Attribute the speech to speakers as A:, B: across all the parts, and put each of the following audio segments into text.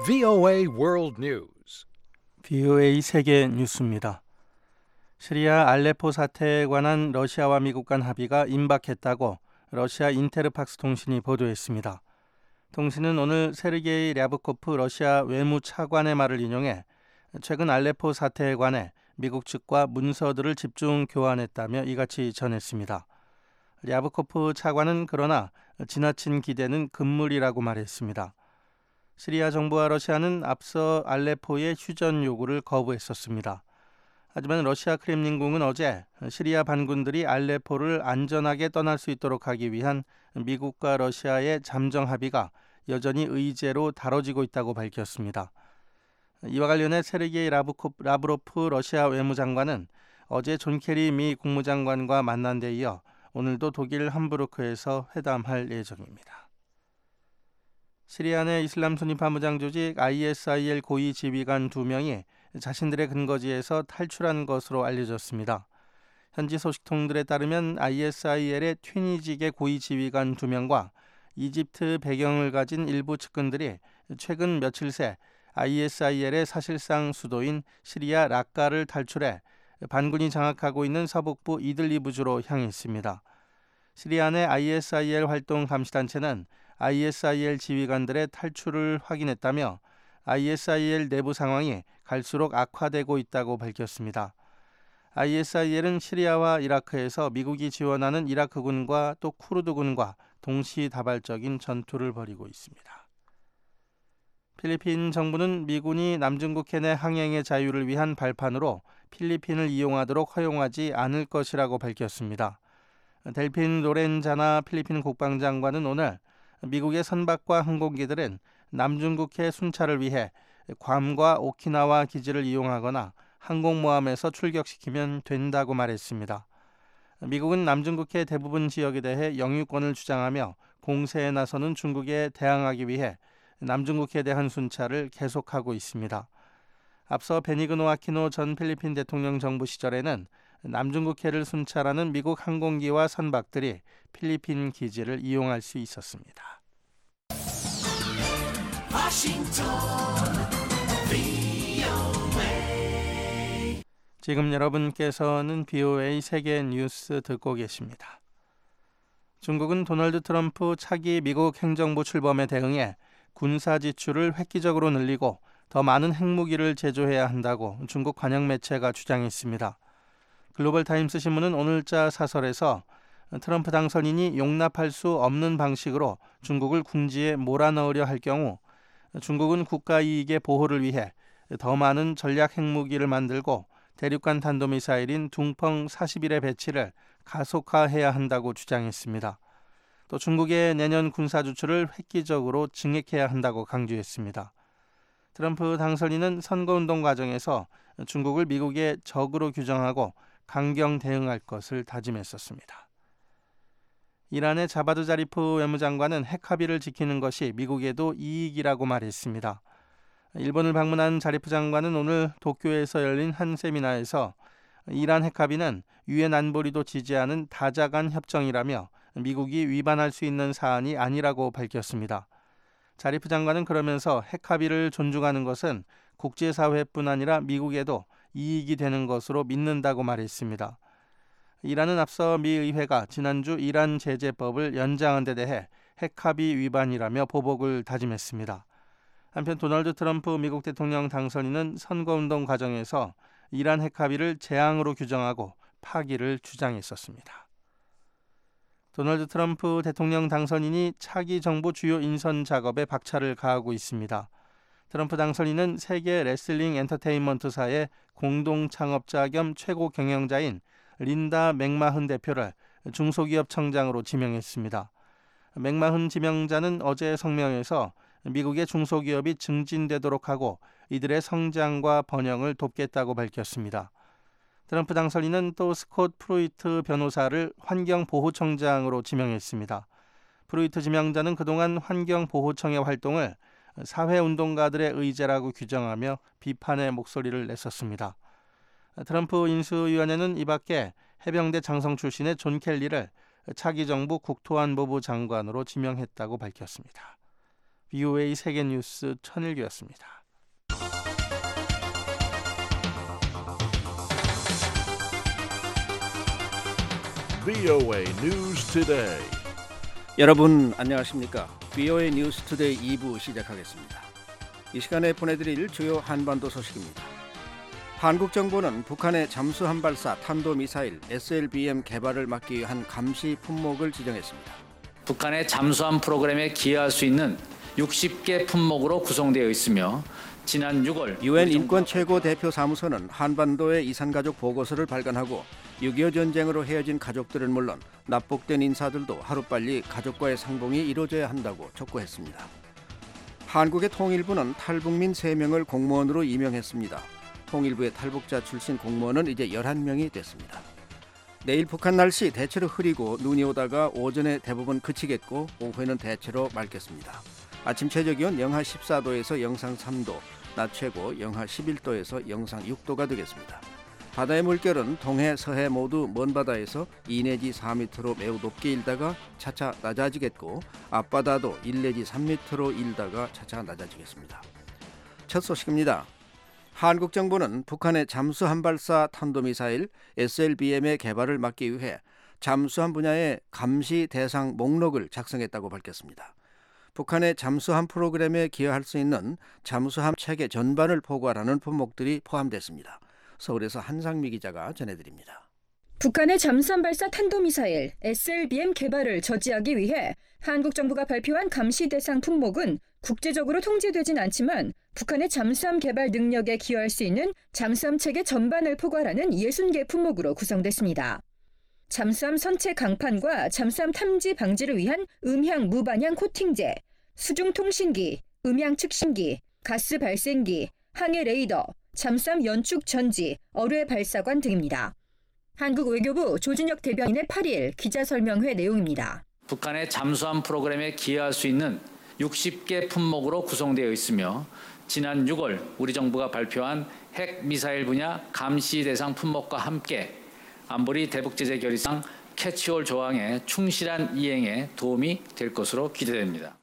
A: VOA World News.
B: VOA 세계 뉴스입니다. 시리아 알레포 사태에 관한 러시아와 미국 간 합의가 임박했다고 러시아 인테르팍스 통신이 보도했습니다. 통신은 오늘 세르게이 랴브코프 러시아 외무차관의 말을 인용해 최근 알레포 사태에 관해 미국 측과 문서들을 집중 교환했다며 이같이 전했습니다. 랴브코프 차관은 그러나 지나친 기대는 금물이라고 말했습니다. 시리아 정부와 러시아는 앞서 알레포의 휴전 요구를 거부했었습니다. 하지만 러시아 크렘린궁은 어제 시리아 반군들이 알레포를 안전하게 떠날 수 있도록 하기 위한 미국과 러시아의 잠정 합의가 여전히 의제로 다뤄지고 있다고 밝혔습니다. 이와 관련해 세르게이 라브로프 러시아 외무장관은 어제 존 케리 미 국무장관과 만난 데 이어 오늘도 독일 함부르크에서 회담할 예정입니다. 시리아 내 이슬람 순위 파무장 조직 ISIL 고위 지휘관 2명이 자신들의 근거지에서 탈출한 것으로 알려졌습니다. 현지 소식통들에 따르면 ISIL의 튀니지계 고위 지휘관 2명과 이집트 배경을 가진 일부 측근들이 최근 며칠 새 ISIL의 사실상 수도인 시리아 락카를 탈출해 반군이 장악하고 있는 서북부 이들리브주로 향했습니다. 시리아 내 ISIL 활동 감시단체는 ISIL 지휘관들의 탈출을 확인했다며 ISIL 내부 상황이 갈수록 악화되고 있다고 밝혔습니다. ISIL은 시리아와 이라크에서 미국이 지원하는 이라크군과 또 쿠르드군과 동시다발적인 전투를 벌이고 있습니다. 필리핀 정부는 미군이 남중국 해내 항행의 자유를 위한 발판으로 필리핀을 이용하도록 허용하지 않을 것이라고 밝혔습니다. 델핀 로렌자나 필리핀 국방장관은 오늘 미국의 선박과 항공기들은 남중국해 순찰을 위해 괌과 오키나와 기지를 이용하거나 항공모함에서 출격시키면 된다고 말했습니다. 미국은 남중국해 대부분 지역에 대해 영유권을 주장하며 공세에 나서는 중국에 대항하기 위해 남중국해에 대한 순찰을 계속하고 있습니다. 앞서 베니그노 아키노 전 필리핀 대통령 정부 시절에는 남중국해를 순찰하는 미국 항공기와 선박들이 필리핀 기지를 이용할 수 있었습니다. 지금 여러분께서는 VOA 세계 뉴스 듣고 계십니다. 중국은 도널드 트럼프 차기 미국 행정부 출범에 대응해 군사 지출을 획기적으로 늘리고 더 많은 핵무기를 제조해야 한다고 중국 관영 매체가 주장했습니다. 글로벌 타임스 신문은 오늘자 사설에서 트럼프 당선인이 용납할 수 없는 방식으로 중국을 궁지에 몰아넣으려 할 경우 중국은 국가 이익의 보호를 위해 더 많은 전략 핵무기를 만들고 대륙간 탄도미사일인 둥펑 41의 배치를 가속화해야 한다고 주장했습니다. 또 중국의 내년 군사 지출을 획기적으로 증액해야 한다고 강조했습니다. 트럼프 당선인은 선거운동 과정에서 중국을 미국의 적으로 규정하고 강경 대응할 것을 다짐했었습니다. 이란의 자바드 자리프 외무장관은 핵 합의를 지키는 것이 미국에도 이익이라고 말했습니다. 일본을 방문한 자리프 장관은 오늘 도쿄에서 열린 한 세미나에서 이란 핵 합의는 유엔 안보리도 지지하는 다자간 협정이라며 미국이 위반할 수 있는 사안이 아니라고 밝혔습니다. 자리프 장관은 그러면서 핵 합의를 존중하는 것은 국제사회뿐 아니라 미국에도 이익이 되는 것으로 믿는다고 말했습니다. 이란은 앞서 미 의회가 지난주 이란 제재법을 연장한 데 대해 핵 합의 위반이라며 보복을 다짐했습니다. 한편 도널드 트럼프 미국 대통령 당선인은 선거운동 과정에서 이란 핵 합의를 재앙으로 규정하고 파기를 주장했었습니다. 도널드 트럼프 대통령 당선인이 차기 정부 주요 인선 작업에 박차를 가하고 있습니다. 트럼프 당선인은 세계 레슬링 엔터테인먼트사의 공동 창업자 겸 최고 경영자인 린다 맥마흔 대표를 중소기업 청장으로 지명했습니다. 맥마흔 지명자는 어제 성명에서 미국의 중소기업이 증진되도록 하고 이들의 성장과 번영을 돕겠다고 밝혔습니다. 트럼프 당선인은 또 스콧 프루이트 변호사를 환경보호청장으로 지명했습니다. 프루이트 지명자는 그동안 환경보호청의 활동을 사회운동가들의 의제라고 규정하며 비판의 목소리를 냈었습니다. 트럼프 인수위원회는 이 밖에 해병대 장성 출신의 존 켈리를 차기 정부 국토안보부 장관으로 지명했다고 밝혔습니다. BOA 세계뉴스 천일규였습니다.
A: VOA News Today.
C: 여러분 안녕하십니까? BOA 뉴스 투데이 2부 시작하겠습니다. 이 시간에 보내드릴 주요 한반도 소식입니다. 한국 정부는 북한의 잠수함 발사 탄도미사일 SLBM 개발을 막기 위한 감시 품목을 지정했습니다.
D: 북한의 잠수함 프로그램에 기여할 수 있는 60개 품목으로 구성되어 있으며 지난 6월
C: UN 인권 최고 대표 사무소는 한반도의 이산가족 보고서를 발간하고 6.25 전쟁으로 헤어진 가족들은 물론 납북된 인사들도 하루빨리 가족과의 상봉이 이루어져야 한다고 촉구했습니다. 한국의 통일부는 탈북민 3명을 공무원으로 임명했습니다. 통일부의 탈북자 출신 공무원은 이제 11명이 됐습니다. 내일 북한 날씨 대체로 흐리고 눈이 오다가 오전에 대부분 그치겠고 오후에는 대체로 맑겠습니다. 아침 최저기온 영하 14도에서 영상 3도, 낮 최고 영하 11도에서 영상 6도가 되겠습니다. 바다의 물결은 동해, 서해 모두 먼 바다에서 2 내지 4m로 매우 높게 일다가 차차 낮아지겠고 앞바다도 1 내지 3m로 일다가 차차 낮아지겠습니다. 첫 소식입니다. 한국 정부는 북한의 잠수함 발사 탄도미사일 SLBM의 개발을 막기 위해 잠수함 분야의 감시 대상 목록을 작성했다고 밝혔습니다. 북한의 잠수함 프로그램에 기여할 수 있는 잠수함 체계 전반을 포괄하는 품목들이 포함됐습니다. 서울에서 한상미 기자가 전해드립니다.
E: 북한의 잠수함 발사 탄도미사일 SLBM 개발을 저지하기 위해 한국 정부가 발표한 감시 대상 품목은 국제적으로 통제되진 않지만 북한의 잠수함 개발 능력에 기여할 수 있는 잠수함 체계 전반을 포괄하는 60개 품목으로 구성됐습니다. 잠수함 선체 강판과 잠수함 탐지 방지를 위한 음향 무반향 코팅제, 수중 통신기, 음향 측신기, 가스 발생기, 항해 레이더, 잠수함 연축 전지, 어뢰 발사관 등입니다. 한국 외교부 조준혁 대변인의 8일 기자설명회 내용입니다.
D: 북한의 잠수함 프로그램에 기여할 수 있는 60개 품목으로 구성되어 있으며 지난 6월 우리 정부가 발표한 핵 미사일 분야 감시 대상 품목과 함께 안보리 대북제재 결의상 캐치홀 조항의 충실한 이행에 도움이 될 것으로 기대됩니다.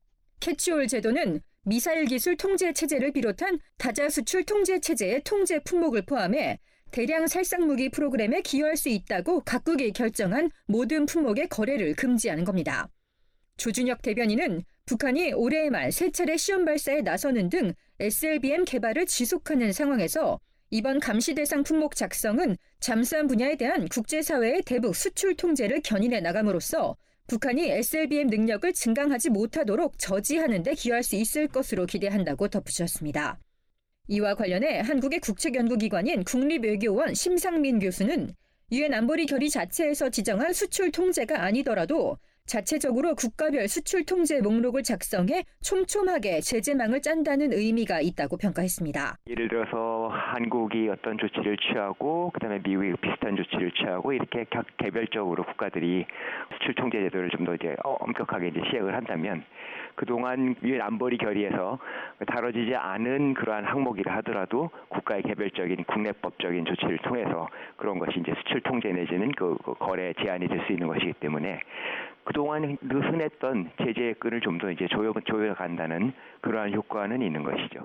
E: 캐치홀 제도는 미사일 기술 통제 체제를 비롯한 다자 수출 통제 체제의 통제 품목을 포함해 대량 살상 무기 프로그램에 기여할 수 있다고 각국이 결정한 모든 품목의 거래를 금지하는 겁니다. 조준혁 대변인은 북한이 올해 말 3차례 시험 발사에 나서는 등 SLBM 개발을 지속하는 상황에서 이번 감시 대상 품목 작성은 잠수함 분야에 대한 국제사회의 대북 수출 통제를 견인해 나감으로써 북한이 SLBM 능력을 증강하지 못하도록 저지하는 데 기여할 수 있을 것으로 기대한다고 덧붙였습니다. 이와 관련해 한국의 국책연구기관인 국립외교원 심상민 교수는 유엔 안보리 결의 자체에서 지정한 수출 통제가 아니더라도 자체적으로 국가별 수출 통제 목록을 작성해 촘촘하게 제재망을 짠다는 의미가 있다고 평가했습니다.
F: 예를 들어서 한국이 어떤 조치를 취하고 그다음에 미국이 비슷한 조치를 취하고 이렇게 각 개별적으로 국가들이 수출 통제 제도를 좀 더 이제 엄격하게 이제 시행을 한다면 그동안 유엔 안보리 결의에서 다뤄지지 않은 그러한 항목이라 하더라도 국가의 개별적인 국내법적인 조치를 통해서 그런 것이 이제 수출 통제 내지는 그 거래 제한이 될 수 있는 것이기 때문에 그동안 느슨했던 제재의 끈을 좀 더 이제 조여간다는 그러한 효과는 있는 것이죠.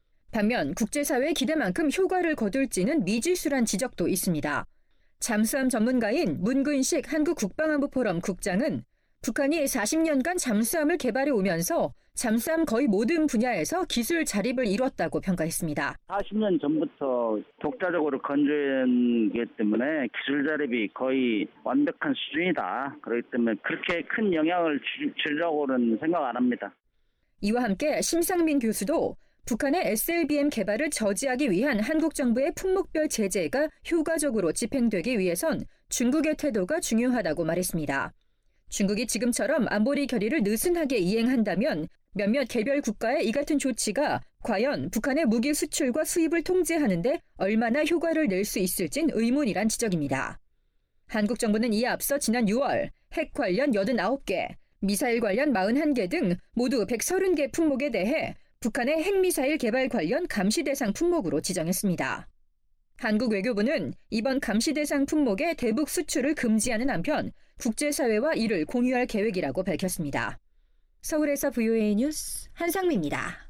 E: 반면 국제사회의 기대만큼 효과를 거둘지는 미지수란 지적도 있습니다. 잠수함 전문가인 문근식 한국국방안보포럼 국장은 북한이 40년간 잠수함을 개발해 오면서 잠수함 거의 모든 분야에서 기술 자립을 이뤘다고 평가했습니다.
G: 40년 전부터 독자적으로 건조했기 때문에 기술 자립이 거의 완벽한 수준이다. 그렇기 때문에 그렇게 큰 영향을 주려고는 생각 안 합니다.
E: 이와 함께 심상민 교수도 북한의 SLBM 개발을 저지하기 위한 한국 정부의 품목별 제재가 효과적으로 집행되기 위해선 중국의 태도가 중요하다고 말했습니다. 중국이 지금처럼 안보리 결의를 느슨하게 이행한다면 몇몇 개별 국가의 이 같은 조치가 과연 북한의 무기 수출과 수입을 통제하는 데 얼마나 효과를 낼 수 있을진 의문이란 지적입니다. 한국 정부는 이에 앞서 지난 6월 핵 관련 89개, 미사일 관련 41개 등 모두 130개 품목에 대해 북한의 핵미사일 개발 관련 감시 대상 품목으로 지정했습니다. 한국 외교부는 이번 감시 대상 품목의 대북 수출을 금지하는 한편 국제사회와 이를 공유할 계획이라고 밝혔습니다. 서울에서 VOA 뉴스 한상미입니다.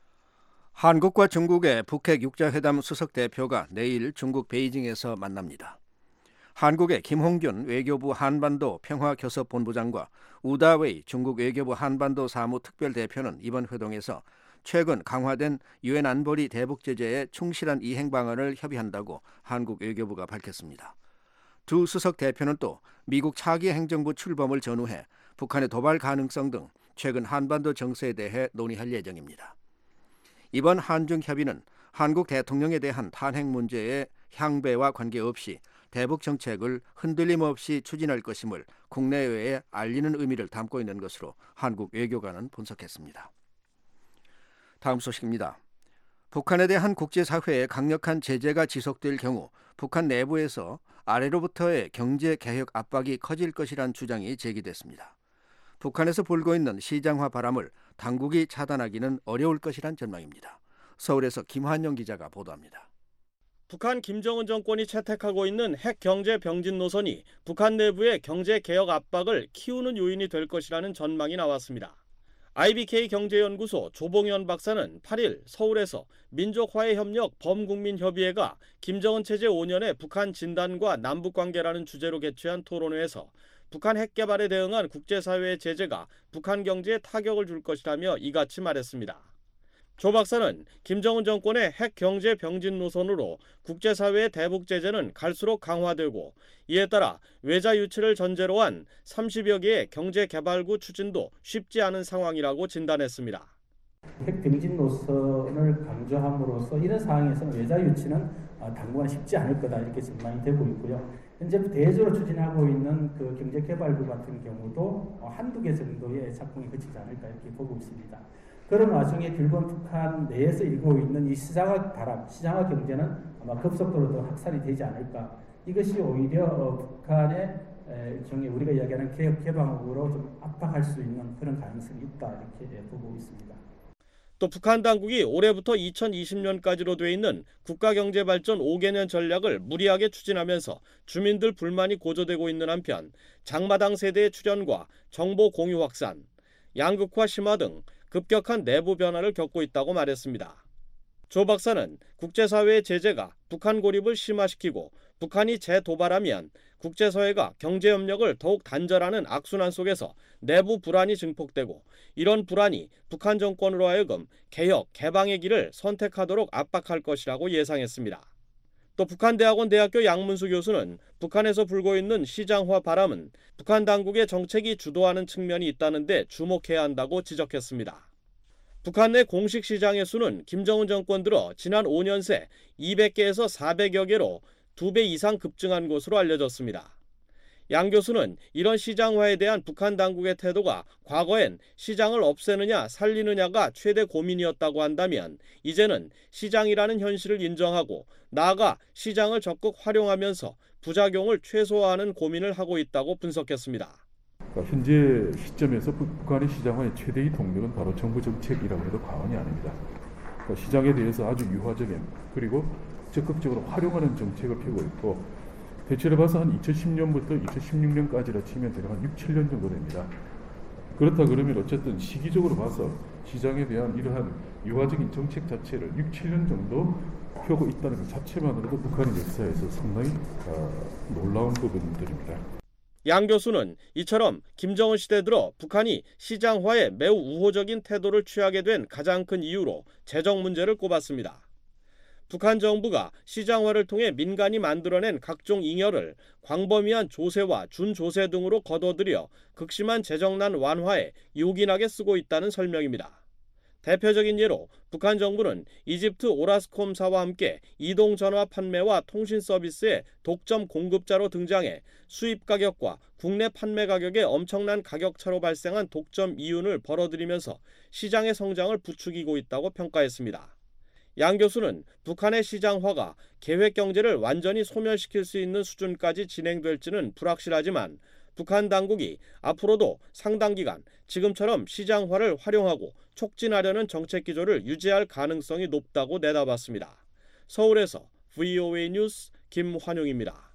C: 한국과 중국의 북핵 육자회담 수석 대표가 내일 중국 베이징에서 만납니다. 한국의 김홍균 외교부 한반도 평화교섭본부장과 우다웨이 중국 외교부 한반도 사무특별대표는 이번 회동에서 최근 강화된 유엔 안보리 대북 제재의 충실한 이행 방안을 협의한다고 한국 외교부가 밝혔습니다. 두 수석 대표는 또 미국 차기 행정부 출범을 전후해 북한의 도발 가능성 등 최근 한반도 정세에 대해 논의할 예정입니다. 이번 한중 협의는 한국 대통령에 대한 탄핵 문제의 향배와 관계없이 대북 정책을 흔들림 없이 추진할 것임을 국내외에 알리는 의미를 담고 있는 것으로 한국 외교관은 분석했습니다. 다음 소식입니다. 북한에 대한 국제사회의 강력한 제재가 지속될 경우 북한 내부에서 아래로부터의 경제 개혁 압박이 커질 것이란 주장이 제기됐습니다. 북한에서 불고 있는 시장화 바람을 당국이 차단하기는 어려울 것이란 전망입니다. 서울에서 김환영 기자가 보도합니다.
H: 북한 김정은 정권이 채택하고 있는 핵 경제 병진 노선이 북한 내부의 경제 개혁 압박을 키우는 요인이 될 것이라는 전망이 나왔습니다. IBK 경제연구소 조봉현 박사는 8일 서울에서 민족화해협력 범국민협의회가 김정은 체제 5년의 북한 진단과 남북관계라는 주제로 개최한 토론회에서 북한 핵 개발에 대응한 국제사회의 제재가 북한 경제에 타격을 줄 것이라며 이같이 말했습니다. 조 박사는 김정은 정권의 핵 경제 병진 노선으로 국제사회의 대북 제재는 갈수록 강화되고 이에 따라 외자 유치를 전제로 한 30여 개의 경제 개발구 추진도 쉽지 않은 상황이라고 진단했습니다.
I: 핵 병진 노선을 강조함으로써 이런 상황에서는 외자 유치는 당분간 쉽지 않을 거다 이렇게 전망이 되고 있고요. 현재 대조로 추진하고 있는 그 경제 개발구 같은 경우도 한두 개 정도의 작동이 그치지 않을까 이렇게 보고 있습니다. 그런 와중에 결국은 북한 내에서 일고 있는 이 시장화 바람, 시장화 경제는 아마 급속도로 더 확산이 되지 않을까. 이것이 오히려 북한의 일종의 우리가 이야기하는 개혁 개방으로 좀 압박할 수 있는 그런 가능성이 있다 이렇게 보고 있습니다.
H: 또 북한 당국이 올해부터 2020년까지로 돼 있는 국가경제발전 5개년 전략을 무리하게 추진하면서 주민들 불만이 고조되고 있는 한편 장마당 세대의 출현과 정보 공유 확산, 양극화 심화 등 급격한 내부 변화를 겪고 있다고 말했습니다. 조 박사는 국제사회의 제재가 북한 고립을 심화시키고 북한이 재도발하면 국제사회가 경제협력을 더욱 단절하는 악순환 속에서 내부 불안이 증폭되고 이런 불안이 북한 정권으로 하여금 개혁, 개방의 길을 선택하도록 압박할 것이라고 예상했습니다. 또 북한대학원 대학교 양문수 교수는 북한에서 불고 있는 시장화 바람은 북한 당국의 정책이 주도하는 측면이 있다는데 주목해야 한다고 지적했습니다. 북한 내 공식 시장의 수는 김정은 정권 들어 지난 5년 새 200개에서 400여 개로 2배 이상 급증한 것으로 알려졌습니다. 양 교수는 이런 시장화에 대한 북한 당국의 태도가 과거엔 시장을 없애느냐 살리느냐가 최대 고민이었다고 한다면 이제는 시장이라는 현실을 인정하고 나아가 시장을 적극 활용하면서 부작용을 최소화하는 고민을 하고 있다고 분석했습니다.
J: 현재 시점에서 북한의 시장화의 최대의 동력은 바로 정부 정책이라고 해도 과언이 아닙니다. 시장에 대해서 아주 유화적인 그리고 적극적으로 활용하는 정책을 펴고 있고 대체로 봐서 한 2010년부터 2016년까지라 치면 대략 한 6, 7년 정도 됩니다. 그렇다 그러면 어쨌든 시기적으로 봐서 시장에 대한 이러한 유화적인 정책 자체를 6, 7년 정도 펴고 있다는 것 자체만으로도 북한의 역사에서 상당히 놀라운 부분들입니다.
H: 양 교수는 이처럼 김정은 시대 들어 북한이 시장화에 매우 우호적인 태도를 취하게 된 가장 큰 이유로 재정 문제를 꼽았습니다. 북한 정부가 시장화를 통해 민간이 만들어낸 각종 잉여를 광범위한 조세와 준조세 등으로 거둬들여 극심한 재정난 완화에 요긴하게 쓰고 있다는 설명입니다. 대표적인 예로 북한 정부는 이집트 오라스콤사와 함께 이동전화 판매와 통신 서비스의 독점 공급자로 등장해 수입 가격과 국내 판매 가격의 엄청난 가격차로 발생한 독점 이윤을 벌어들이면서 시장의 성장을 부추기고 있다고 평가했습니다. 양 교수는 북한의 시장화가 계획 경제를 완전히 소멸시킬 수 있는 수준까지 진행될지는 불확실하지만 북한 당국이 앞으로도 상당 기간 지금처럼 시장화를 활용하고 촉진하려는 정책 기조를 유지할 가능성이 높다고 내다봤습니다. 서울에서 VOA 뉴스 김환용입니다.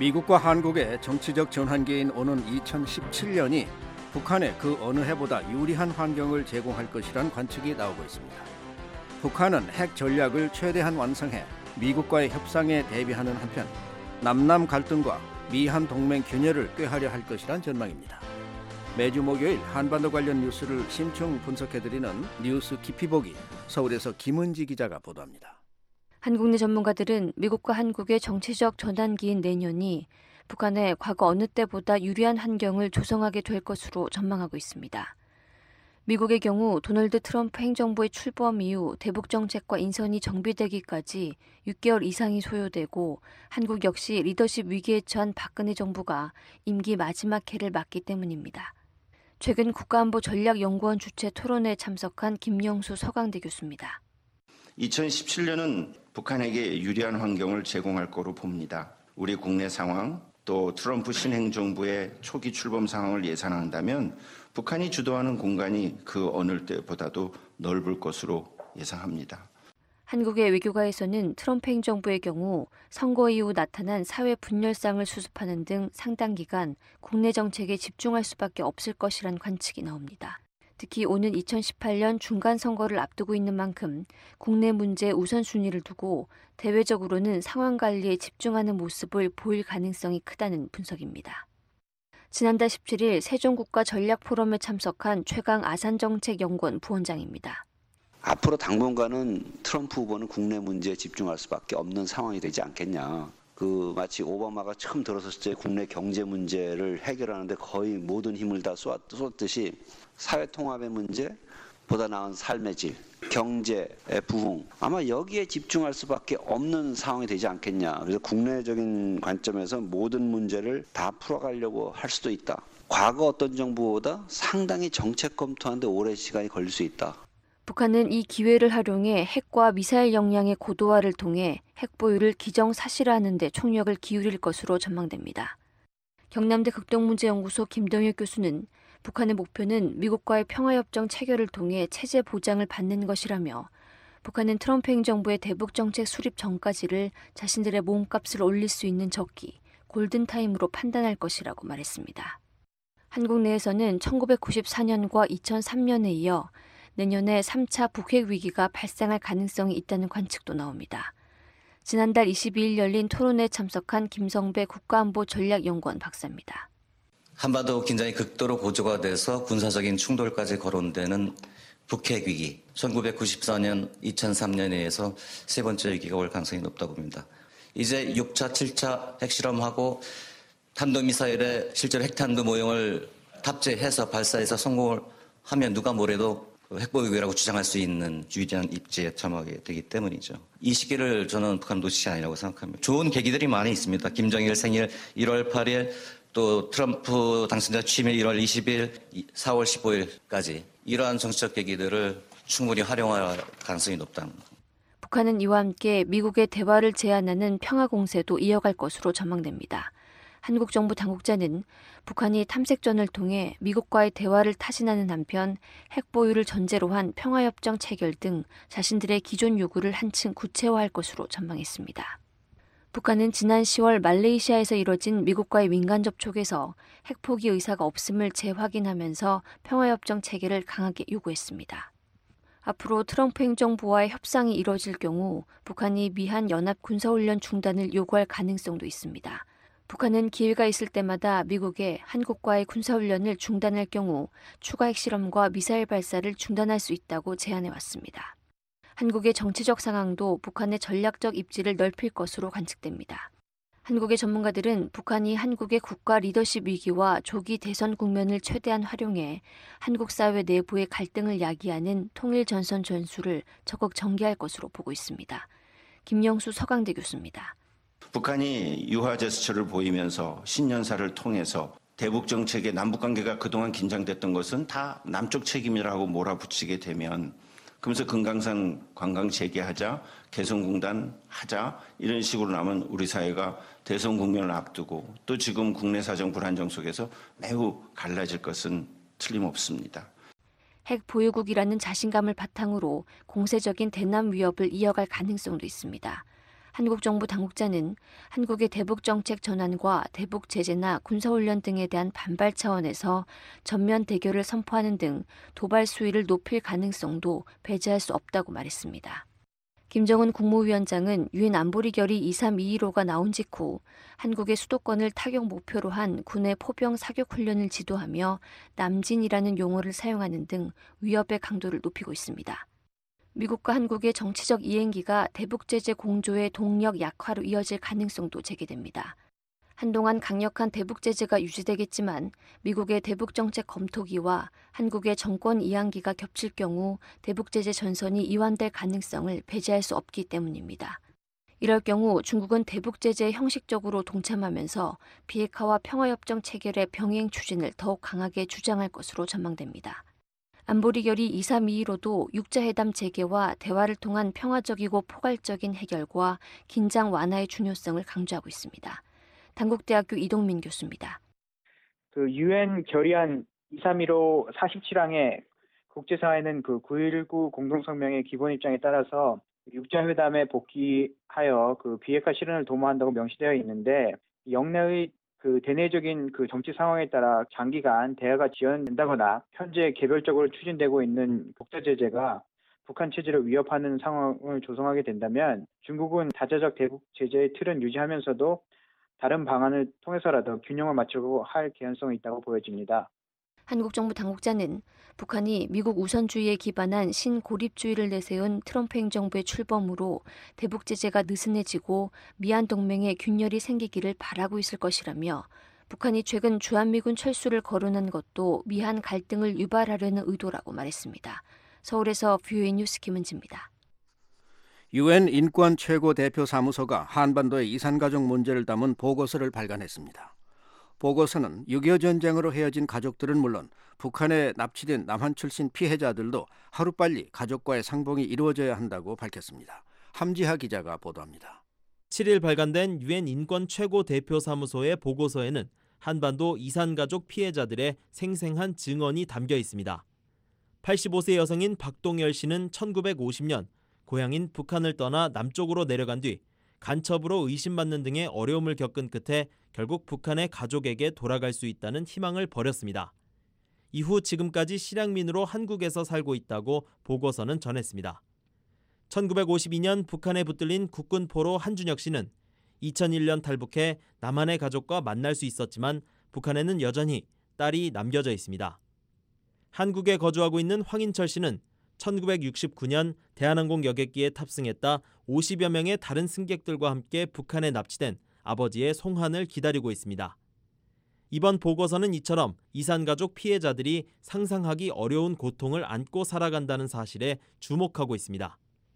C: 미국과 한국의 정치적 전환기인 오는 2017년이 북한에 그 어느 해보다 유리한 환경을 제공할 것이란 관측이 나오고 있습니다. 북한은 핵 전략을 최대한 완성해 미국과의 협상에 대비하는 한편 남남 갈등과 미한 동맹 균열을 꾀하려 할 것이란 전망입니다. 매주 목요일 한반도 관련 뉴스를 심층 분석해드리는 뉴스 깊이 보기, 서울에서 김은지 기자가 보도합니다.
K: 한국 내 전문가들은 미국과 한국의 정치적 전환기인 내년이 북한에 과거 어느 때보다 유리한 환경을 조성하게 될 것으로 전망하고 있습니다. 미국의 경우 도널드 트럼프 행정부의 출범 이후 대북 정책과 인선이 정비되기까지 6개월 이상이 소요되고 한국 역시 리더십 위기에 처한 박근혜 정부가 임기 마지막 해를 맞기 때문입니다. 최근 국가안보전략연구원 주최 토론회에 참석한 김영수 서강대 교수입니다.
L: 2017년은 북한에게 유리한 환경을 제공할 거로 봅니다. 우리 국내 상황, 또 트럼프 신행정부의 초기 출범 상황을 예상한다면 북한이 주도하는 공간이 그 어느 때보다도 넓을 것으로 예상합니다.
K: 한국의 외교가에서는 트럼프 행정부의 경우 선거 이후 나타난 사회 분열상을 수습하는 등 상당 기간 국내 정책에 집중할 수밖에 없을 것이란 관측이 나옵니다. 특히 오는 2018년 중간선거를 앞두고 있는 만큼 국내 문제 우선순위를 두고 대외적으로는 상황 관리에 집중하는 모습을 보일 가능성이 크다는 분석입니다. 지난달 17일 세종국가전략포럼에 참석한 최강 아산정책연구원 부원장입니다.
M: 앞으로 당분간은 트럼프 후보는 국내 문제에 집중할 수밖에 없는 상황이 되지 않겠냐. 마치 오바마가 처음 들어섰을 때 국내 경제 문제를 해결하는데 거의 모든 힘을 다 쏟았듯이 사회 통합의 문제, 보다 나은 삶의 질, 경제의 부흥, 아마 여기에 집중할 수밖에 없는 상황이 되지 않겠냐. 그래서 국내적인 관점에서 모든 문제를 다 풀어가려고 할 수도 있다. 과거 어떤 정부보다 상당히 정책 검토하는데 오랜 시간이 걸릴 수 있다.
K: 북한은 이 기회를 활용해 핵과 미사일 역량의 고도화를 통해 핵 보유를 기정사실화하는 데 총력을 기울일 것으로 전망됩니다. 경남대 극동문제연구소 김동혁 교수는 북한의 목표는 미국과의 평화협정 체결을 통해 체제 보장을 받는 것이라며 북한은 트럼프 행정부의 대북정책 수립 전까지를 자신들의 몸값을 올릴 수 있는 적기, 골든타임으로 판단할 것이라고 말했습니다. 한국 내에서는 1994년과 2003년에 이어 내년에 3차 북핵 위기가 발생할 가능성이 있다는 관측도 나옵니다. 지난달 22일 열린 토론회에 참석한 김성배 국가안보전략연구원 박사입니다.
N: 한반도 긴장이 극도로 고조가 돼서 군사적인 충돌까지 거론되는 북핵 위기, 1994년, 2003년에 의해서 세 번째 위기가 올 가능성이 높다고 봅니다. 이제 6차, 7차 핵실험하고 탄도미사일에 실제로 핵탄두 모형을 탑재해서 발사해서 성공을 하면 누가 뭐래도 핵보유국이라고 주장할 수 있는 유리한 입지에 처하게 되기 때문이죠. 이 시기를 저는 북한 놓치지 아니라고 생각합니다. 좋은 계기들이 많이 있습니다. 김정일 생일 1월 8일, 또 트럼프 당선자 취임일 1월 20일, 4월 15일까지 이러한 정치적 계기들을 충분히 활용할 가능성이 높다는 겁니다.
K: 북한은 이와 함께 미국의 대화를 제안하는 평화 공세도 이어갈 것으로 전망됩니다. 한국 정부 당국자는 북한이 탐색전을 통해 미국과의 대화를 타진하는 한편 핵 보유를 전제로 한 평화협정 체결 등 자신들의 기존 요구를 한층 구체화할 것으로 전망했습니다. 북한은 지난 10월 말레이시아에서 이뤄진 미국과의 민간 접촉에서 핵 포기 의사가 없음을 재확인하면서 평화협정 체결을 강하게 요구했습니다. 앞으로 트럼프 행정부와의 협상이 이뤄질 경우 북한이 미한 연합 군사훈련 중단을 요구할 가능성도 있습니다. 북한은 기회가 있을 때마다 미국에 한국과의 군사훈련을 중단할 경우 추가 핵실험과 미사일 발사를 중단할 수 있다고 제안해왔습니다. 한국의 정치적 상황도 북한의 전략적 입지를 넓힐 것으로 관측됩니다. 한국의 전문가들은 북한이 한국의 국가 리더십 위기와 조기 대선 국면을 최대한 활용해 한국 사회 내부의 갈등을 야기하는 통일 전선 전술을 적극 전개할 것으로 보고 있습니다. 김영수 서강대 교수입니다.
L: 북한이 유화 제스처를 보이면서 신년사를 통해서 대북 정책의 남북 관계가 그동안 긴장됐던 것은 다 남쪽 책임이라고 몰아붙이게 되면 그러면서 금강산 관광 재개하자, 개성공단 하자 이런 식으로 나면 우리 사회가 대선 국면을 앞두고 또 지금 국내 사정 불안정 속에서 매우 갈라질 것은 틀림없습니다.
K: 핵 보유국이라는 자신감을 바탕으로 공세적인 대남 위협을 이어갈 가능성도 있습니다. 한국 정부 당국자는 한국의 대북 정책 전환과 대북 제재나 군사훈련 등에 대한 반발 차원에서 전면 대결을 선포하는 등 도발 수위를 높일 가능성도 배제할 수 없다고 말했습니다. 김정은 국무위원장은 유엔 안보리 결의 23215가 나온 직후 한국의 수도권을 타격 목표로 한 군의 포병 사격 훈련을 지도하며 남진이라는 용어를 사용하는 등 위협의 강도를 높이고 있습니다. 미국과 한국의 정치적 이행기가 대북 제재 공조의 동력 약화로 이어질 가능성도 제기됩니다. 한동안 강력한 대북 제재가 유지되겠지만 미국의 대북 정책 검토기와 한국의 정권 이양기가 겹칠 경우 대북 제재 전선이 이완될 가능성을 배제할 수 없기 때문입니다. 이럴 경우 중국은 대북 제재에 형식적으로 동참하면서 비핵화와 평화협정 체결의 병행 추진을 더욱 강하게 주장할 것으로 전망됩니다. 안보리 결의 23215도 육자회담 재개와 대화를 통한 평화적이고 포괄적인 해결과 긴장 완화의 중요성을 강조하고 있습니다. 단국대학교 이동민 교수입니다.
O: 그 유엔 결의안 2315 47항에 국제사회는 그 9.19 공동성명의 기본 입장에 따라서 육자회담에 복귀하여 그 비핵화 실현을 도모한다고 명시되어 있는데 영내의 그 대내적인 그 정치 상황에 따라 장기간 대화가 지연된다거나 현재 개별적으로 추진되고 있는 독자 제재가 북한 체제를 위협하는 상황을 조성하게 된다면 중국은 다자적 대북 제재의 틀은 유지하면서도 다른 방안을 통해서라도 균형을 맞추고 할 개연성이 있다고 보여집니다.
K: 한국 정부 당국자는 북한이 미국 우선주의에 기반한 신고립주의를 내세운 트럼프 행정부의 출범으로 대북 제재가 느슨해지고 미한 동맹에 균열이 생기기를 바라고 있을 것이라며 북한이 최근 주한미군 철수를 거론한 것도 미한 갈등을 유발하려는 의도라고 말했습니다. 서울에서 VOA 뉴스 김은지입니다.
C: 유엔 인권 최고 대표 사무소가 한반도의 이산가족 문제를 담은 보고서를 발간했습니다. 보고서는 6.25 전쟁으로 헤어진 가족들은 물론 북한에 납치된 남한 출신 피해자들도 하루빨리 가족과의 상봉이 이루어져야 한다고 밝혔습니다. 함지하 기자가 보도합니다.
P: 7일 발간된 유엔 인권 최고 대표 사무소의 보고서에는 한반도 이산가족 피해자들의 생생한 증언이 담겨 있습니다. 85세 여성인 박동열 씨는 1950년 고향인 북한을 떠나 남쪽으로 내려간 뒤 간첩으로 의심받는 등의 어려움을 겪은 끝에 결국 북한의 가족에게 돌아갈 수 있다는 희망을 버렸습니다. 이후 지금까지 실향민으로 한국에서 살고 있다고 보고서는 전했습니다. 1952년 북한에 붙들린 국군포로 한준혁 씨는 2001년 탈북해 남한의 가족과 만날 수 있었지만 북한에는 여전히 딸이 남겨져 있습니다. 한국에 거주하고 있는 황인철 씨는 1969년 대한항공 여객기에 탑승했다 50여 명의 다른 승객들과 함께 북한에 납치된 아버지의 송환을 기다리고 있습니다. 이번 보고서는 이처럼 이산가족 피해자들이 상상하기 어려운 고통을 안고 살아간다는 사실에 주목하고 있습니다.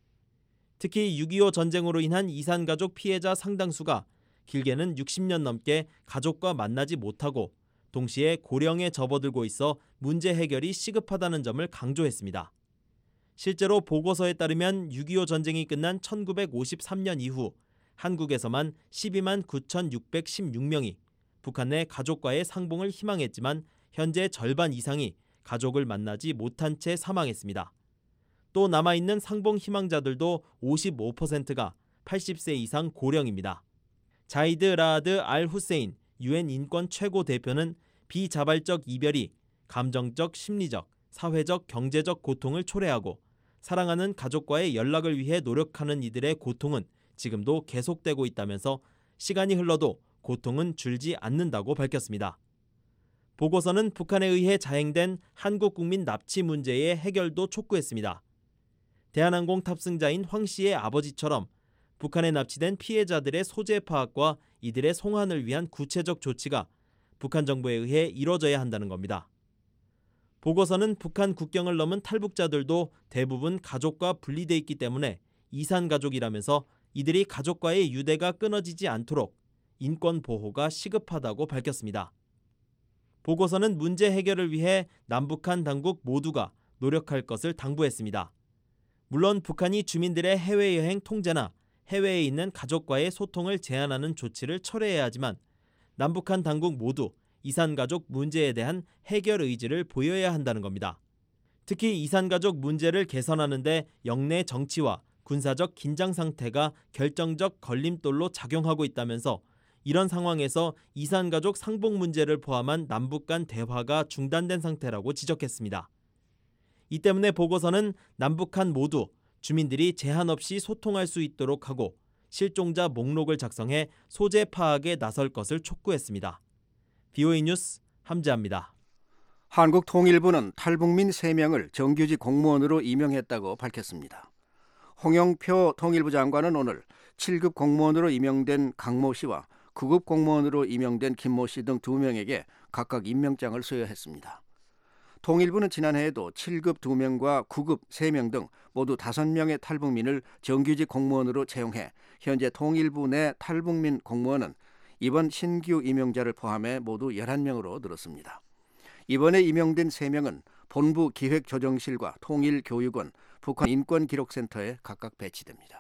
P: 특히 6.25 전쟁으로 인한 이산가족 피해자 상당수가 길게는 60년 넘게 가족과 만나지 못하고 동시에 고령에 접어들고 있어 문제 해결이 시급하다는 점을 강조했습니다. 실제로 보고서에 따르면 6.25 전쟁이 끝난 1953년 이후 한국에서만 12만 9,616명이 북한 내 가족과의 상봉을 희망했지만 현재 절반 이상이 가족을 만나지 못한 채 사망했습니다. 또 남아있는 상봉 희망자들도 55%가 80세 이상 고령입니다. 자이드 라아드 알 후세인 유엔 인권 최고 대표는 비자발적 이별이 감정적, 심리적, 사회적, 경제적 고통을 초래하고 사랑하는 가족과의 연락을 위해 노력하는 이들의 고통은 지금도 계속되고 있다면서 시간이 흘러도 고통은 줄지 않는다고 밝혔습니다. 보고서는 북한에 의해 자행된 한국 국민 납치 문제의 해결도 촉구했습니다. 대한항공 탑승자인 황 씨의 아버지처럼 북한에 납치된 피해자들의 소재 파악과 이들의 송환을 위한 구체적 조치가 북한 정부에 의해 이뤄져야 한다는 겁니다. 보고서는 북한 국경을 넘은 탈북자들도 대부분 가족과 분리돼 있기 때문에 이산가족이라면서 이들이 가족과의 유대가 끊어지지 않도록 인권 보호가 시급하다고 밝혔습니다. 보고서는 문제 해결을 위해 남북한 당국 모두가 노력할 것을 당부했습니다. 물론 북한이 주민들의 해외여행 통제나 해외에 있는 가족과의 소통을 제한하는 조치를 철회해야 하지만 남북한 당국 모두 이산가족 문제에 대한 해결 의지를 보여야 한다는 겁니다. 특히 이산가족 문제를 개선하는 데 영내 정치와 군사적 긴장 상태가 결정적 걸림돌로 작용하고 있다면서 이런 상황에서 이산가족 상봉 문제를 포함한 남북 간 대화가 중단된 상태라고 지적했습니다. 이 때문에 보고서는 남북한 모두 주민들이 제한 없이 소통할 수 있도록 하고 실종자 목록을 작성해 소재 파악에 나설 것을 촉구했습니다. BOA 뉴스 함재합니다.
C: 한국통일부는 탈북민 3명을 정규직 공무원으로 임명했다고 밝혔습니다. 홍영표 통일부 장관은 오늘 7급 공무원으로 임명된 강모 씨와 9급 공무원으로 임명된 김모 씨 등 2명에게 각각 임명장을 수여했습니다. 통일부는 지난해에도 7급 2명과 9급 3명 등 모두 5명의 탈북민을 정규직 공무원으로 채용해 현재 통일부 내 탈북민 공무원은 이번 신규 임명자를 포함해 모두 11명으로 늘었습니다. 이번에 임명된 3명은 본부 기획조정실과 통일교육원, 북한인권기록센터에 각각 배치됩니다.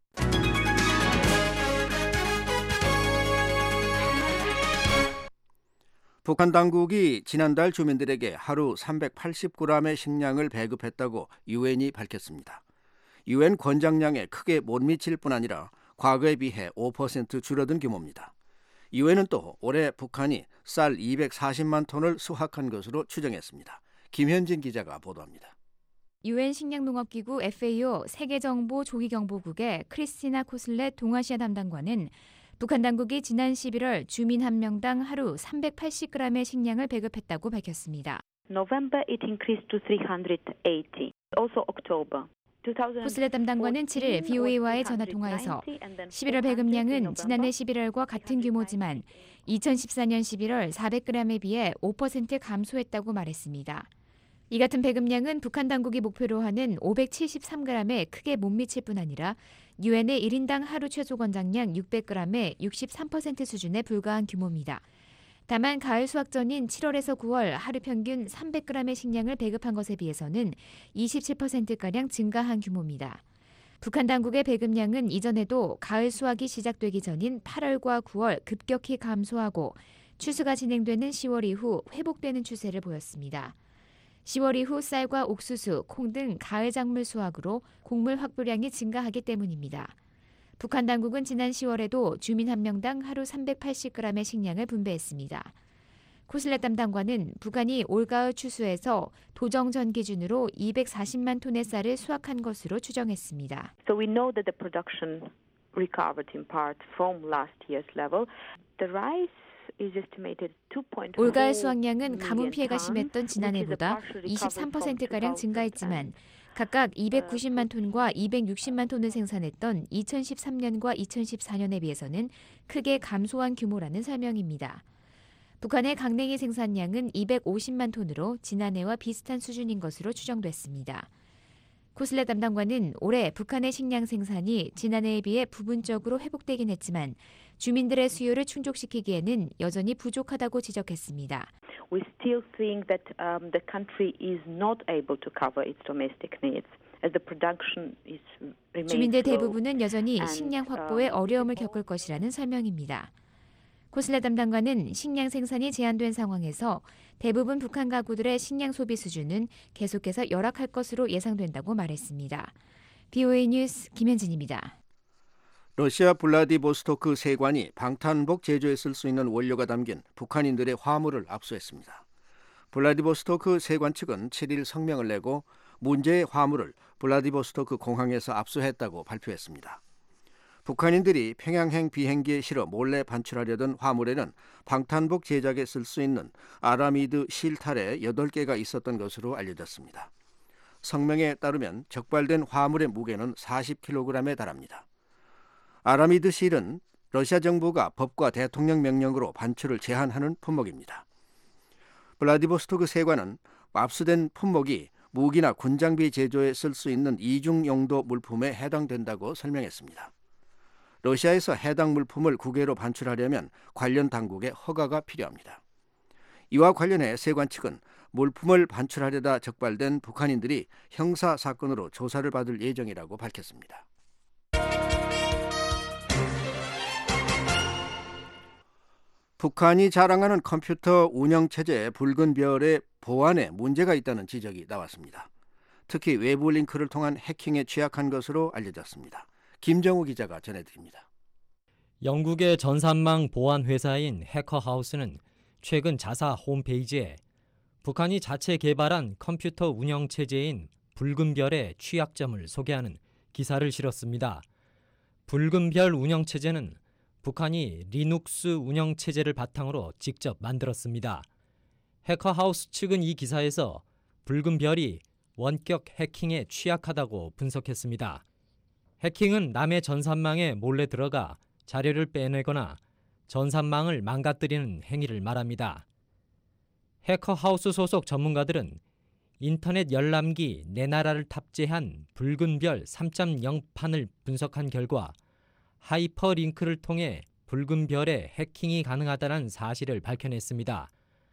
C: 북한 당국이 지난달 주민들에게 하루 380g의 식량을 배급했다고 유엔이 밝혔습니다. 유엔 권장량에 크게 못 미칠 뿐 아니라 과거에 비해 5% 줄어든 규모입니다. 유엔은 또 올해 북한이 쌀 240만 톤을 수확한 것으로 추정했습니다. 김현진 기자가 보도합니다.
Q: 유엔 식량농업기구 FAO 세계정보조기경보국의 크리스티나 코슬렛 동아시아 담당관은 북한 당국이 지난 11월 주민 한 명당 하루 380g의 식량을 배급했다고 밝혔습니다.
R: November it increased to 380. Also October.
Q: 코슬렛 담당관은 7일 BOA와의 전화통화에서 11월 배급량은 지난해 11월과 같은 규모지만 2014년 11월 400g에 비해 5% 감소했다고 말했습니다. 이 같은 배급량은 북한 당국이 목표로 하는 573g에 크게 못 미칠 뿐 아니라 유엔의 1인당 하루 최소 권장량 600g의 63% 수준에 불과한 규모입니다. 다만 가을 수확 전인 7월에서 9월 하루 평균 300g의 식량을 배급한 것에 비해서는 27%가량 증가한 규모입니다. 북한 당국의 배급량은 이전에도 가을 수확이 시작되기 전인 8월과 9월 급격히 감소하고 추수가 진행되는 10월 이후 회복되는 추세를 보였습니다. 10월 이후 쌀과 옥수수, 콩 등 가을 작물 수확으로 곡물 확보량이 증가하기 때문입니다. 북한 당국은 지난 10월에도 주민 한 명당 하루 380g의 식량을 분배했습니다. 코슬렛 담당관은 북한이 올가을 추수에서 도정전 기준으로 240만 톤의 쌀을 수확한 것으로 추정했습니다.
R: So we know that the production recovered in part from last year's level. The rice
Q: 올가을 수확량은 가뭄 피해가 심했던 지난해보다 23%가량 증가했지만 각각 290만 톤과 260만 톤을 생산했던 2013년과 2014년에 비해서는 크게 감소한 규모라는 설명입니다. 북한의 강냉이 생산량은 250만 톤으로 지난해와 비슷한 수준인 것으로 추정됐습니다. 코슬렛 담당관은 올해 북한의 식량 생산이 지난해에 비해 부분적으로 회복되긴 했지만 주민들의 수요를 충족시키기에는 여전히 부족하다고 지적했습니다.
R: We still think that the country is not able to cover its domestic needs as the production is remains
Q: 주민들 대부분은 여전히 식량 확보에 어려움을 겪을 것이라는 설명입니다. 코슬렛 담당관은 식량 생산이 제한된 상황에서 대부분 북한 가구들의 식량 소비 수준은 계속해서 열악할 것으로 예상된다고 말했습니다. BOA 뉴스 김현진입니다.
C: 러시아 블라디보스토크 세관이 방탄복 제조에 쓸 수 있는 원료가 담긴 북한인들의 화물을 압수했습니다. 블라디보스토크 세관 측은 7일 성명을 내고 문제의 화물을 블라디보스토크 공항에서 압수했다고 발표했습니다. 북한인들이 평양행 비행기에 실어 몰래 반출하려던 화물에는 방탄복 제작에 쓸 수 있는 아라미드 실탈에 8개가 있었던 것으로 알려졌습니다. 성명에 따르면 적발된 화물의 무게는 40kg에 달합니다. 아라미드 실은 러시아 정부가 법과 대통령 명령으로 반출을 제한하는 품목입니다. 블라디보스토크 세관은 압수된 품목이 무기나 군장비 제조에 쓸 수 있는 이중 용도 물품에 해당된다고 설명했습니다. 러시아에서 해당 물품을 국외로 반출하려면 관련 당국의 허가가 필요합니다. 이와 관련해 세관 측은 물품을 반출하려다 적발된 북한인들이 형사 사건으로 조사를 받을 예정이라고 밝혔습니다. 북한이 자랑하는 컴퓨터 운영체제 붉은 별의 보안에 문제가 있다는 지적이 나왔습니다. 특히 외부 링크를 통한 해킹에 취약한 것으로 알려졌습니다. 김정우 기자가 전해드립니다.
S: 영국의 전산망 보안 회사인 해커하우스는 최근 자사 홈페이지에 북한이 자체 개발한 컴퓨터 운영 체제인 붉은 별의 취약점을 소개하는 기사를 실었습니다. 붉은 별 운영 체제는 북한이 리눅스 운영 체제를 바탕으로 직접 만들었습니다. 해커하우스 측은 이 기사에서 붉은 별이 원격 해킹에 취약하다고 분석했습니다. 해킹은 남의 전산망에 몰래 들어가 자료를 빼내거나 전산망을 망가뜨리는 행위를 말합니다. 해커하우스 소속 전문가들은 인터넷 열람기 내 나라를 탑재한 붉은 별 3.0판을 분석한 결과 하이퍼링크를 통해 붉은 별에 해킹이 가능하다는 사실을 밝혀냈습니다.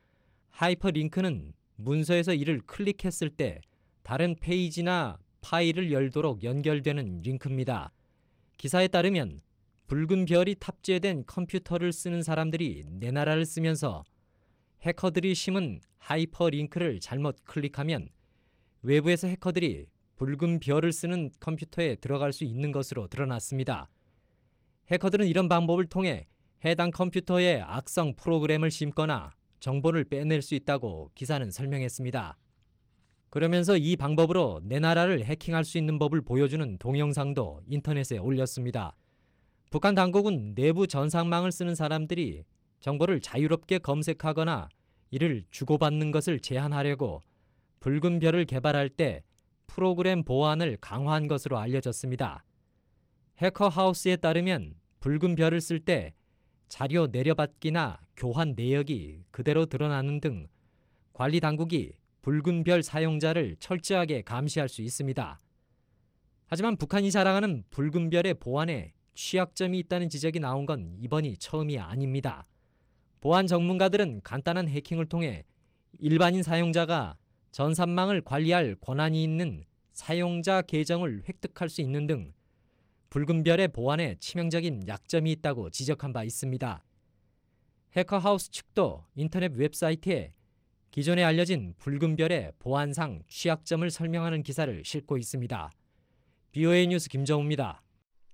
S: 하이퍼링크는 문서에서 이를 클릭했을 때 다른 페이지나 파일을 열도록 연결되는 링크입니다. 기사에 따르면 붉은 별이 탑재된 컴퓨터를 쓰는 사람들이 내 나라를 쓰면서 해커들이 심은 하이퍼링크를 잘못 클릭하면 외부에서 해커들이 붉은 별을 쓰는 컴퓨터에 들어갈 수 있는 것으로 드러났습니다. 해커들은 이런 방법을 통해 해당 컴퓨터에 악성 프로그램을 심거나 정보를 빼낼 수 있다고 기사는 설명했습니다. 그러면서 이 방법으로 내 나라를 해킹할 수 있는 법을 보여주는 동영상도 인터넷에 올렸습니다. 북한 당국은 내부 전산망을 쓰는 사람들이 정보를 자유롭게 검색하거나 이를 주고받는 것을 제한하려고 붉은 별을 개발할 때 프로그램 보안을 강화한 것으로 알려졌습니다. 해커하우스에 따르면 붉은 별을 쓸 때 자료 내려받기나 교환 내역이 그대로 드러나는 등 관리 당국이 붉은 별 사용자를 철저하게 감시할 수 있습니다. 하지만 북한이 자랑하는 붉은 별의 보안에 취약점이 있다는 지적이 나온 건 이번이 처음이 아닙니다. 보안 전문가들은 간단한 해킹을 통해 일반인 사용자가 전산망을 관리할 권한이 있는 사용자 계정을 획득할 수 있는 등 붉은 별의 보안에 치명적인 약점이 있다고 지적한 바 있습니다. 해커하우스 측도 인터넷 웹사이트에 기존에 알려진 붉은 별의 보안상 취약점을 설명하는 기사를 싣고 있습니다. BOA 뉴스 김정우입니다.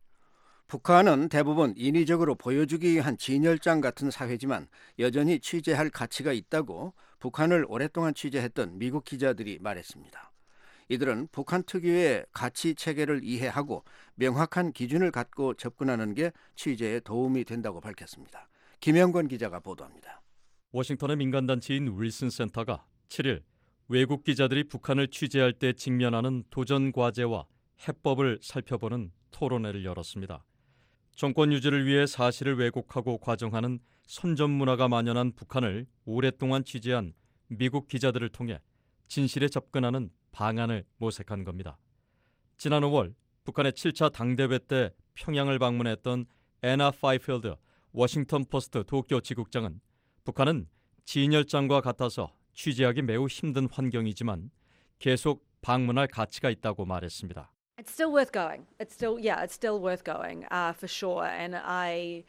C: 북한은 대부분 인위적으로 보여주기 위한 진열장 같은 사회지만 여전히 취재할 가치가 있다고 북한을 오랫동안 취재했던 미국 기자들이 말했습니다. 이들은 북한 특유의 가치 체계를 이해하고 명확한 기준을 갖고 접근하는 게 취재에 도움이 된다고 밝혔습니다. 김영권 기자가 보도합니다.
T: 워싱턴의 민간단체인 윌슨 센터가 7일 외국 기자들이 북한을 취재할 때 직면하는 도전 과제와 해법을 살펴보는 토론회를 열었습니다. 정권 유지를 위해 사실을 왜곡하고 과정하는 선전 문화가 만연한 북한을 오랫동안 취재한 미국 기자들을 통해 진실에 접근하는 방안을 모색한 겁니다. 지난 5월 북한의 7차 당대회 때 평양을 방문했던 애나 파이필드 워싱턴 포스트 도쿄 지국장은 북한은 진열장과 같아서 취재하기 매우 힘든 환경이지만 계속 방문할 가치가 있다고 말했습니다.
U: It's still worth going. It's still worth going for sure. And I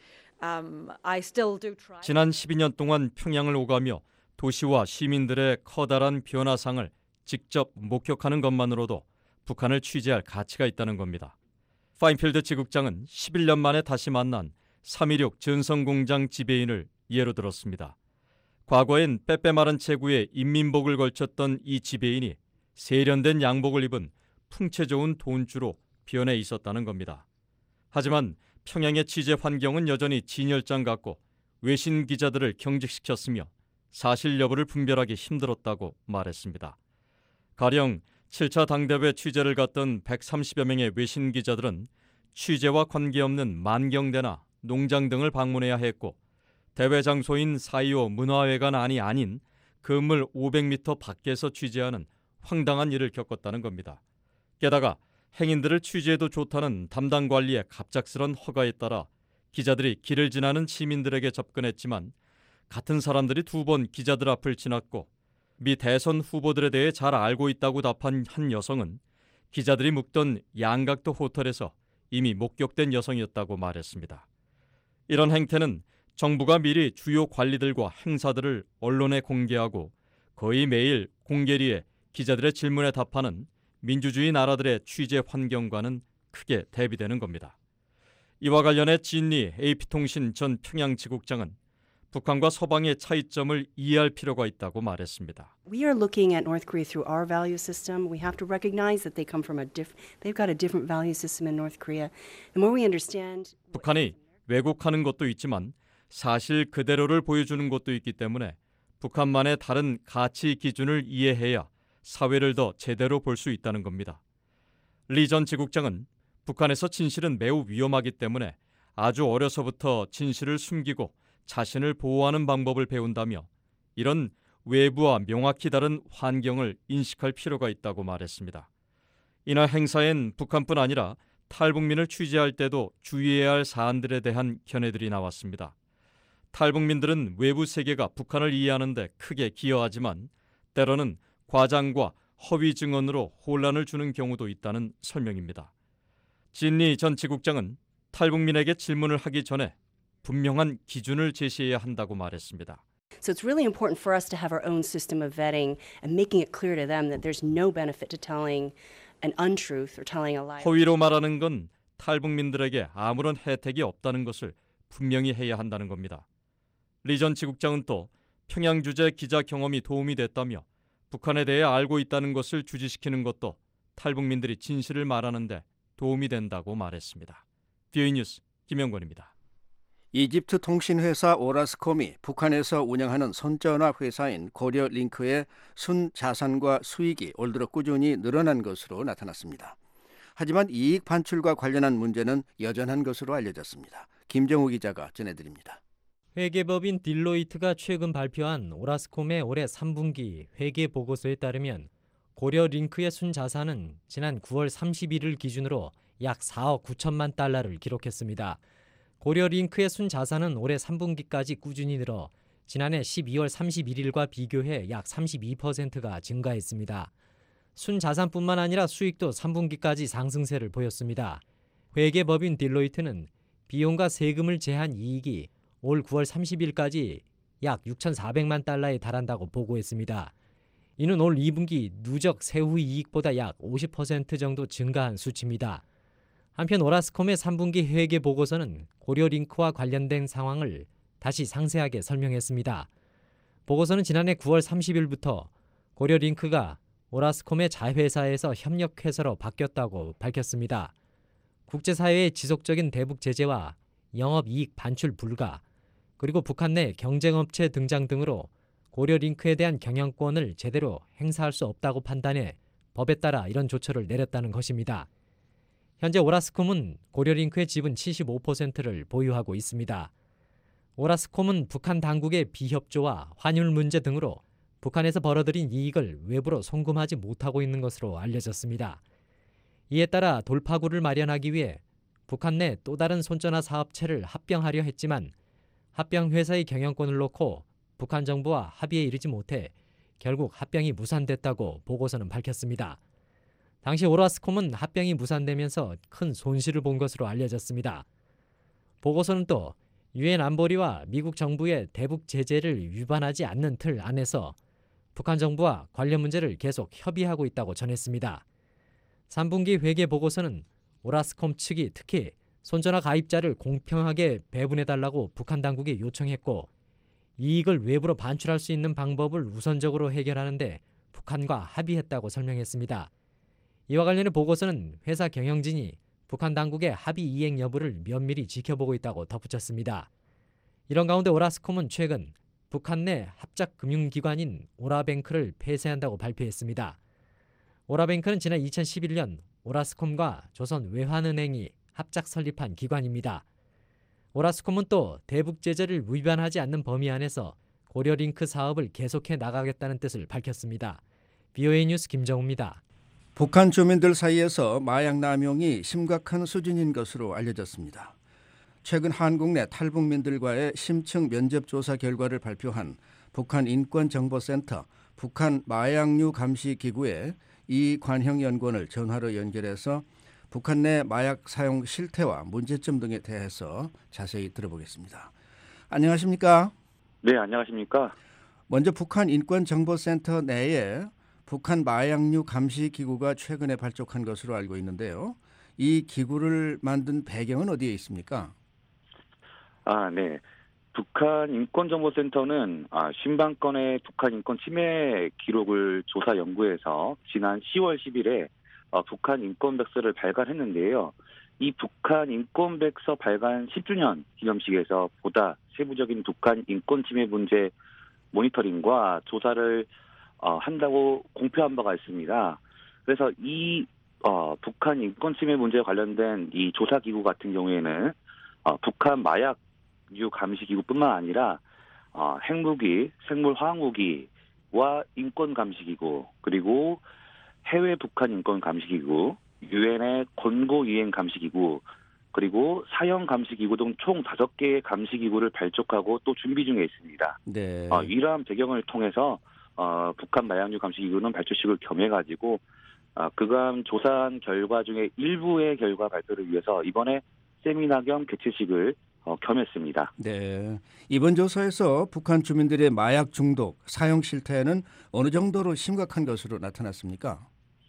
U: still do try.
T: 지난 12년 동안 평양을 오가며 도시와 시민들의 커다란 변화상을 직접 목격하는 것만으로도 북한을 취재할 가치가 있다는 겁니다. 파인필드 지국장은 11년 만에 다시 만난 3.16 전성공장 지배인을 예로 들었습니다. 과거엔 빼빼마른 체구에 인민복을 걸쳤던 이 지배인이 세련된 양복을 입은 풍채 좋은 돈주로 변해 있었다는 겁니다. 하지만 평양의 취재 환경은 여전히 진열장 같고 외신 기자들을 경직시켰으며 사실 여부를 분별하기 힘들었다고 말했습니다. 가령 7차 당대회 취재를 갔던 130여 명의 외신 기자들은 취재와 관계없는 만경대나 농장 등을 방문해야 했고 대회 장소인 4.25 문화회관안이 아닌 건물 500m 밖에서 취재하는 황당한 일을 겪었다는 겁니다. 게다가 행인들을 취재해도 좋다는 담당 관리의 갑작스런 허가에 따라 기자들이 길을 지나는 시민들에게 접근했지만 같은 사람들이 2번 기자들 앞을 지났고 미 대선 후보들에 대해 잘 알고 있다고 답한 한 여성은 기자들이 묵던 양각도 호텔에서 이미 목격된 여성이었다고 말했습니다. 이런 행태는 정부가 미리 주요 관리들과 행사들을 언론에 공개하고 거의 매일 공개리에 기자들의 질문에 답하는 민주주의 나라들의 취재 환경과는 크게 대비되는 겁니다. 이와 관련해 진리 AP통신 전 평양지국장은 북한과 서방의 차이점을 이해할 필요가 있다고 말했습니다.
B: We are looking at North Korea through our value system. We have to recognize that they've got a different value system in North Korea. The more we understand
T: 북한이 왜곡하는 것도 있지만 사실 그대로를 보여주는 것도 있기 때문에 북한만의 다른 가치 기준을 이해해야 사회를 더 제대로 볼 수 있다는 겁니다. 리 전 지국장은 북한에서 진실은 매우 위험하기 때문에 아주 어려서부터 진실을 숨기고 자신을 보호하는 방법을 배운다며 이런 외부와 명확히 다른 환경을 인식할 필요가 있다고 말했습니다. 이날 행사엔 북한뿐 아니라 탈북민을 취재할 때도 주의해야 할 사안들에 대한 견해들이 나왔습니다. 탈북민들은 외부 세계가 북한을 이해하는 데 크게 기여하지만 때로는 과장과 허위 증언으로 혼란을 주는 경우도 있다는 설명입니다. 진리 전 지국장은 탈북민에게 질문을 하기 전에 분명한 기준을 제시해야 한다고 말했습니다.
B: So it's really important for us to have our own system of vetting and making it clear to them that there's no benefit to telling an untruth or telling a lie.
T: 허위로 말하는 건 탈북민들에게 아무런 혜택이 없다는 것을 분명히 해야 한다는 겁니다. 리 전 지국장은 또 평양 주재 기자 경험이 도움이 됐다며 북한에 대해 알고 있다는 것을 주지시키는 것도 탈북민들이 진실을 말하는 데 도움이 된다고 말했습니다. VOA 뉴스 김영권입니다.
C: 이집트 통신회사 오라스콤이 북한에서 운영하는 손전화 회사인 고려링크의 순자산과 수익이 올 들어 꾸준히 늘어난 것으로 나타났습니다. 하지만 이익 반출과 관련한 문제는 여전한 것으로 알려졌습니다. 김정우 기자가 전해드립니다.
S: 회계법인 딜로이트가 최근 발표한 오라스콤의 올해 3분기 회계 보고서에 따르면 고려링크의 순자산은 지난 9월 31일 기준으로 약 4억 9천만 달러를 기록했습니다. 고려링크의 순자산은 올해 3분기까지 꾸준히 늘어 지난해 12월 31일과 비교해 약 32%가 증가했습니다. 순자산뿐만 아니라 수익도 3분기까지 상승세를 보였습니다. 회계법인 딜로이트는 비용과 세금을 제한 이익이 올 9월 30일까지 약 6,400만 달러에 달한다고 보고했습니다. 이는 올 2분기 누적 세후 이익보다 약 50% 정도 증가한 수치입니다. 한편 오라스콤의 3분기 회계 보고서는 고려링크와 관련된 상황을 다시 상세하게 설명했습니다. 보고서는 지난해 9월 30일부터 고려링크가 오라스콤의 자회사에서 협력회사로 바뀌었다고 밝혔습니다. 국제사회의 지속적인 대북 제재와 영업이익 반출 불가, 그리고 북한 내 경쟁업체 등장 등으로 고려링크에 대한 경영권을 제대로 행사할 수 없다고 판단해 법에 따라 이런 조처를 내렸다는 것입니다. 현재 오라스콤은 고려링크의 지분 75%를 보유하고 있습니다. 오라스콤은 북한 당국의 비협조와 환율 문제 등으로 북한에서 벌어들인 이익을 외부로 송금하지 못하고 있는 것으로 알려졌습니다. 이에 따라 돌파구를 마련하기 위해 북한 내 또 다른 손전화 사업체를 합병하려 했지만 합병 회사의 경영권을 놓고 북한 정부와 합의에 이르지 못해 결국 합병이 무산됐다고 보고서는 밝혔습니다. 당시 오라스콤은 합병이 무산되면서 큰 손실을 본 것으로 알려졌습니다. 보고서는 또 유엔 안보리와 미국 정부의 대북 제재를 위반하지 않는 틀 안에서 북한 정부와 관련 문제를 계속 협의하고 있다고 전했습니다. 3분기 회계 보고서는 오라스콤 측이 특히 손전화 가입자를 공평하게 배분해달라고 북한 당국에 요청했고 이익을 외부로 반출할 수 있는 방법을 우선적으로 해결하는데 북한과 합의했다고 설명했습니다. 이와 관련해 보고서는 회사 경영진이 북한 당국의 합의 이행 여부를 면밀히 지켜보고 있다고 덧붙였습니다. 이런 가운데 오라스콤은 최근 북한 내 합작 금융기관인 오라뱅크를 폐쇄한다고 발표했습니다. 오라뱅크는 지난 2011년 오라스콤과 조선 외환은행이 합작 설립한 기관입니다. 오라스콤은 또 대북 제재를 위반하지 않는 범위 안에서 고려링크 사업을 계속해 나가겠다는 뜻을 밝혔습니다. VOA 뉴스 김정우입니다.
C: 북한 주민들 사이에서 마약 남용이 심각한 수준인 것으로 알려졌습니다. 최근 한국 내 탈북민들과의 심층 면접 조사 결과를 발표한 북한 인권정보센터 북한 마약류 감시 기구의 이관형 연구원을 전화로 연결해서 북한 내 마약 사용 실태와 문제점 등에 대해서 자세히 들어보겠습니다. 안녕하십니까?
V: 네, 안녕하십니까?
C: 먼저 북한 인권정보센터 내에 북한 마약류 감시 기구가 최근에 발족한 것으로 알고 있는데요. 이 기구를 만든 배경은 어디에 있습니까?
A: 네. 북한 인권정보센터는 신방권의 북한 인권 침해 기록을 조사 연구해서 지난 10월 10일에 북한 인권백서를 발간했는데요. 이 북한 인권백서 발간 10주년 기념식에서 보다 세부적인 북한 인권 침해 문제 모니터링과 조사를 한다고 공표한 바가 있습니다. 그래서 이 북한 인권 침해 문제에 관련된 이 조사기구 같은 경우에는 북한 마약류 감시기구뿐만 아니라 핵무기, 생물화학무기와 인권감시기구, 그리고 해외 북한 인권감시기구, 유엔의 권고유엔 감시기구, 그리고 사형 감시기구 등 총 5개의 감시기구를 발족하고 또 준비 중에 있습니다.
C: 네.
A: 이러한 배경을 통해서 북한 마약류 감시기구는 발족식을 겸해가지고 그간 조사한 결과 중에 일부의 결과 발표를 위해서 이번에 세미나 겸 개최식을 겸했습니다.
C: 네. 이번 조사에서 북한 주민들의 마약 중독, 사용 실태는 어느 정도로 심각한 것으로 나타났습니까?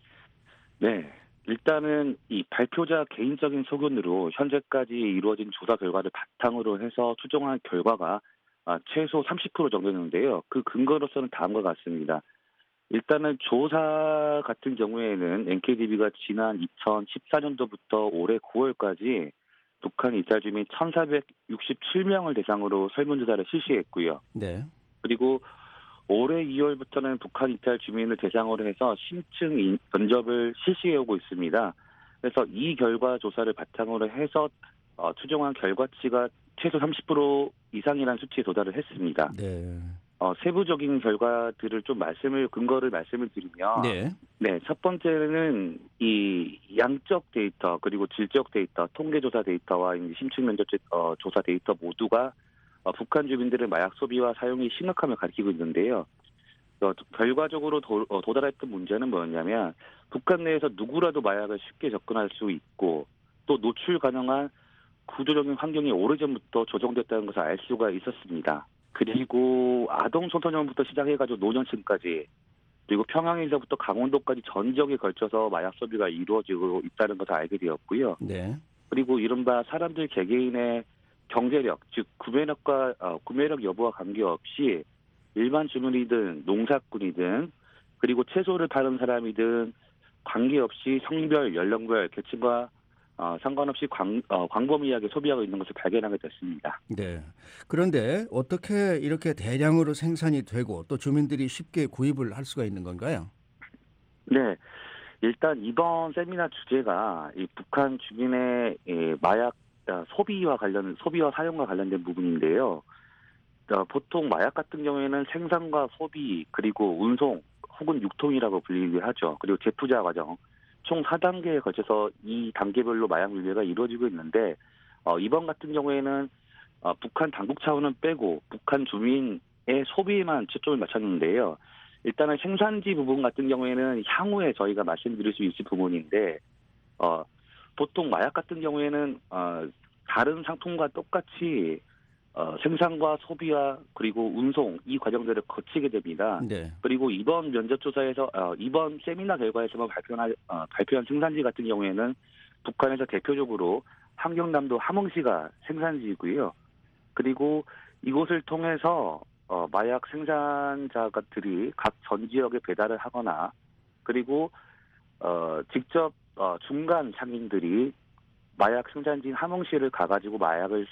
A: 네. 일단은 이 발표자 개인적인 소견으로 현재까지 이루어진 조사 결과를 바탕으로 해서 추정한 결과가 최소 30% 정도였는데요. 그 근거로서는 다음과 같습니다. 일단은 조사 같은 경우에는 NKDB가 지난 2014년도부터 올해 9월까지 북한 이탈 주민 1,467명을 대상으로 설문조사를 실시했고요.
C: 네.
A: 그리고 올해 2월부터는 북한 이탈 주민을 대상으로 해서 심층 면접을 실시해오고 있습니다. 그래서 이 결과 조사를 바탕으로 해서 추정한 결과치가 최소 30% 이상이라는 수치에 도달을 했습니다.
C: 네.
A: 세부적인 결과들을 좀 근거를 말씀을 드리면,
C: 네.
A: 첫 번째는 이 양적 데이터 그리고 질적 데이터, 통계조사 데이터와 심층 면접 조사 데이터 모두가 북한 주민들의 마약 소비와 사용이 심각함을 가리키고 있는데요. 결과적으로 도달했던 문제는 뭐였냐면 북한 내에서 누구라도 마약을 쉽게 접근할 수 있고 또 노출 가능한 구조적인 환경이 오래전부터 조정됐다는 것을 알 수가 있었습니다. 그리고 아동 청소년부터 시작해가지고 노년층까지 그리고 평양에서부터 강원도까지 전 지역에 걸쳐서 마약 소비가 이루어지고 있다는 것을 알게 되었고요.
C: 네.
A: 그리고 이른바 사람들 개개인의 경제력, 즉 구매력 여부와 관계없이 일반 주민이든 농사꾼이든 그리고 채소를 파는 사람이든 관계없이 성별, 연령별, 계층과 상관없이 광범위하게 소비하고 있는 것을 발견하게 됐습니다.
C: 네. 그런데 어떻게 이렇게 대량으로 생산이 되고 또 주민들이 쉽게 구입을 할 수가 있는 건가요?
A: 네. 일단 이번 세미나 주제가 이 북한 주민의 마약 소비와 사용과 관련된 부분인데요. 보통 마약 같은 경우에는 생산과 소비 그리고 운송 혹은 유통이라고 불리기도 하죠. 그리고 재투자 과정 총 4단계에 걸쳐서 이 단계별로 마약 밀매가 이루어지고 있는데 이번 같은 경우에는 북한 당국 차원은 빼고 북한 주민의 소비에만 초점을 맞췄는데요. 일단은 생산지 부분 같은 경우에는 향후에 저희가 말씀드릴 수 있을 부분인데 보통 마약 같은 경우에는 다른 상품과 똑같이 생산과 소비와 그리고 운송 이 과정들을 거치게 됩니다.
C: 네.
A: 그리고 이번 면접조사에서 이번 세미나 결과에서만 발표한 생산지 같은 경우에는 북한에서 대표적으로 함경남도 함흥시가 생산지이고요. 그리고 이곳을 통해서 마약 생산자들이 각 전 지역에 배달을 하거나 그리고 직접 중간 상인들이 마약 생산지인 함흥시를 가가지고 마약을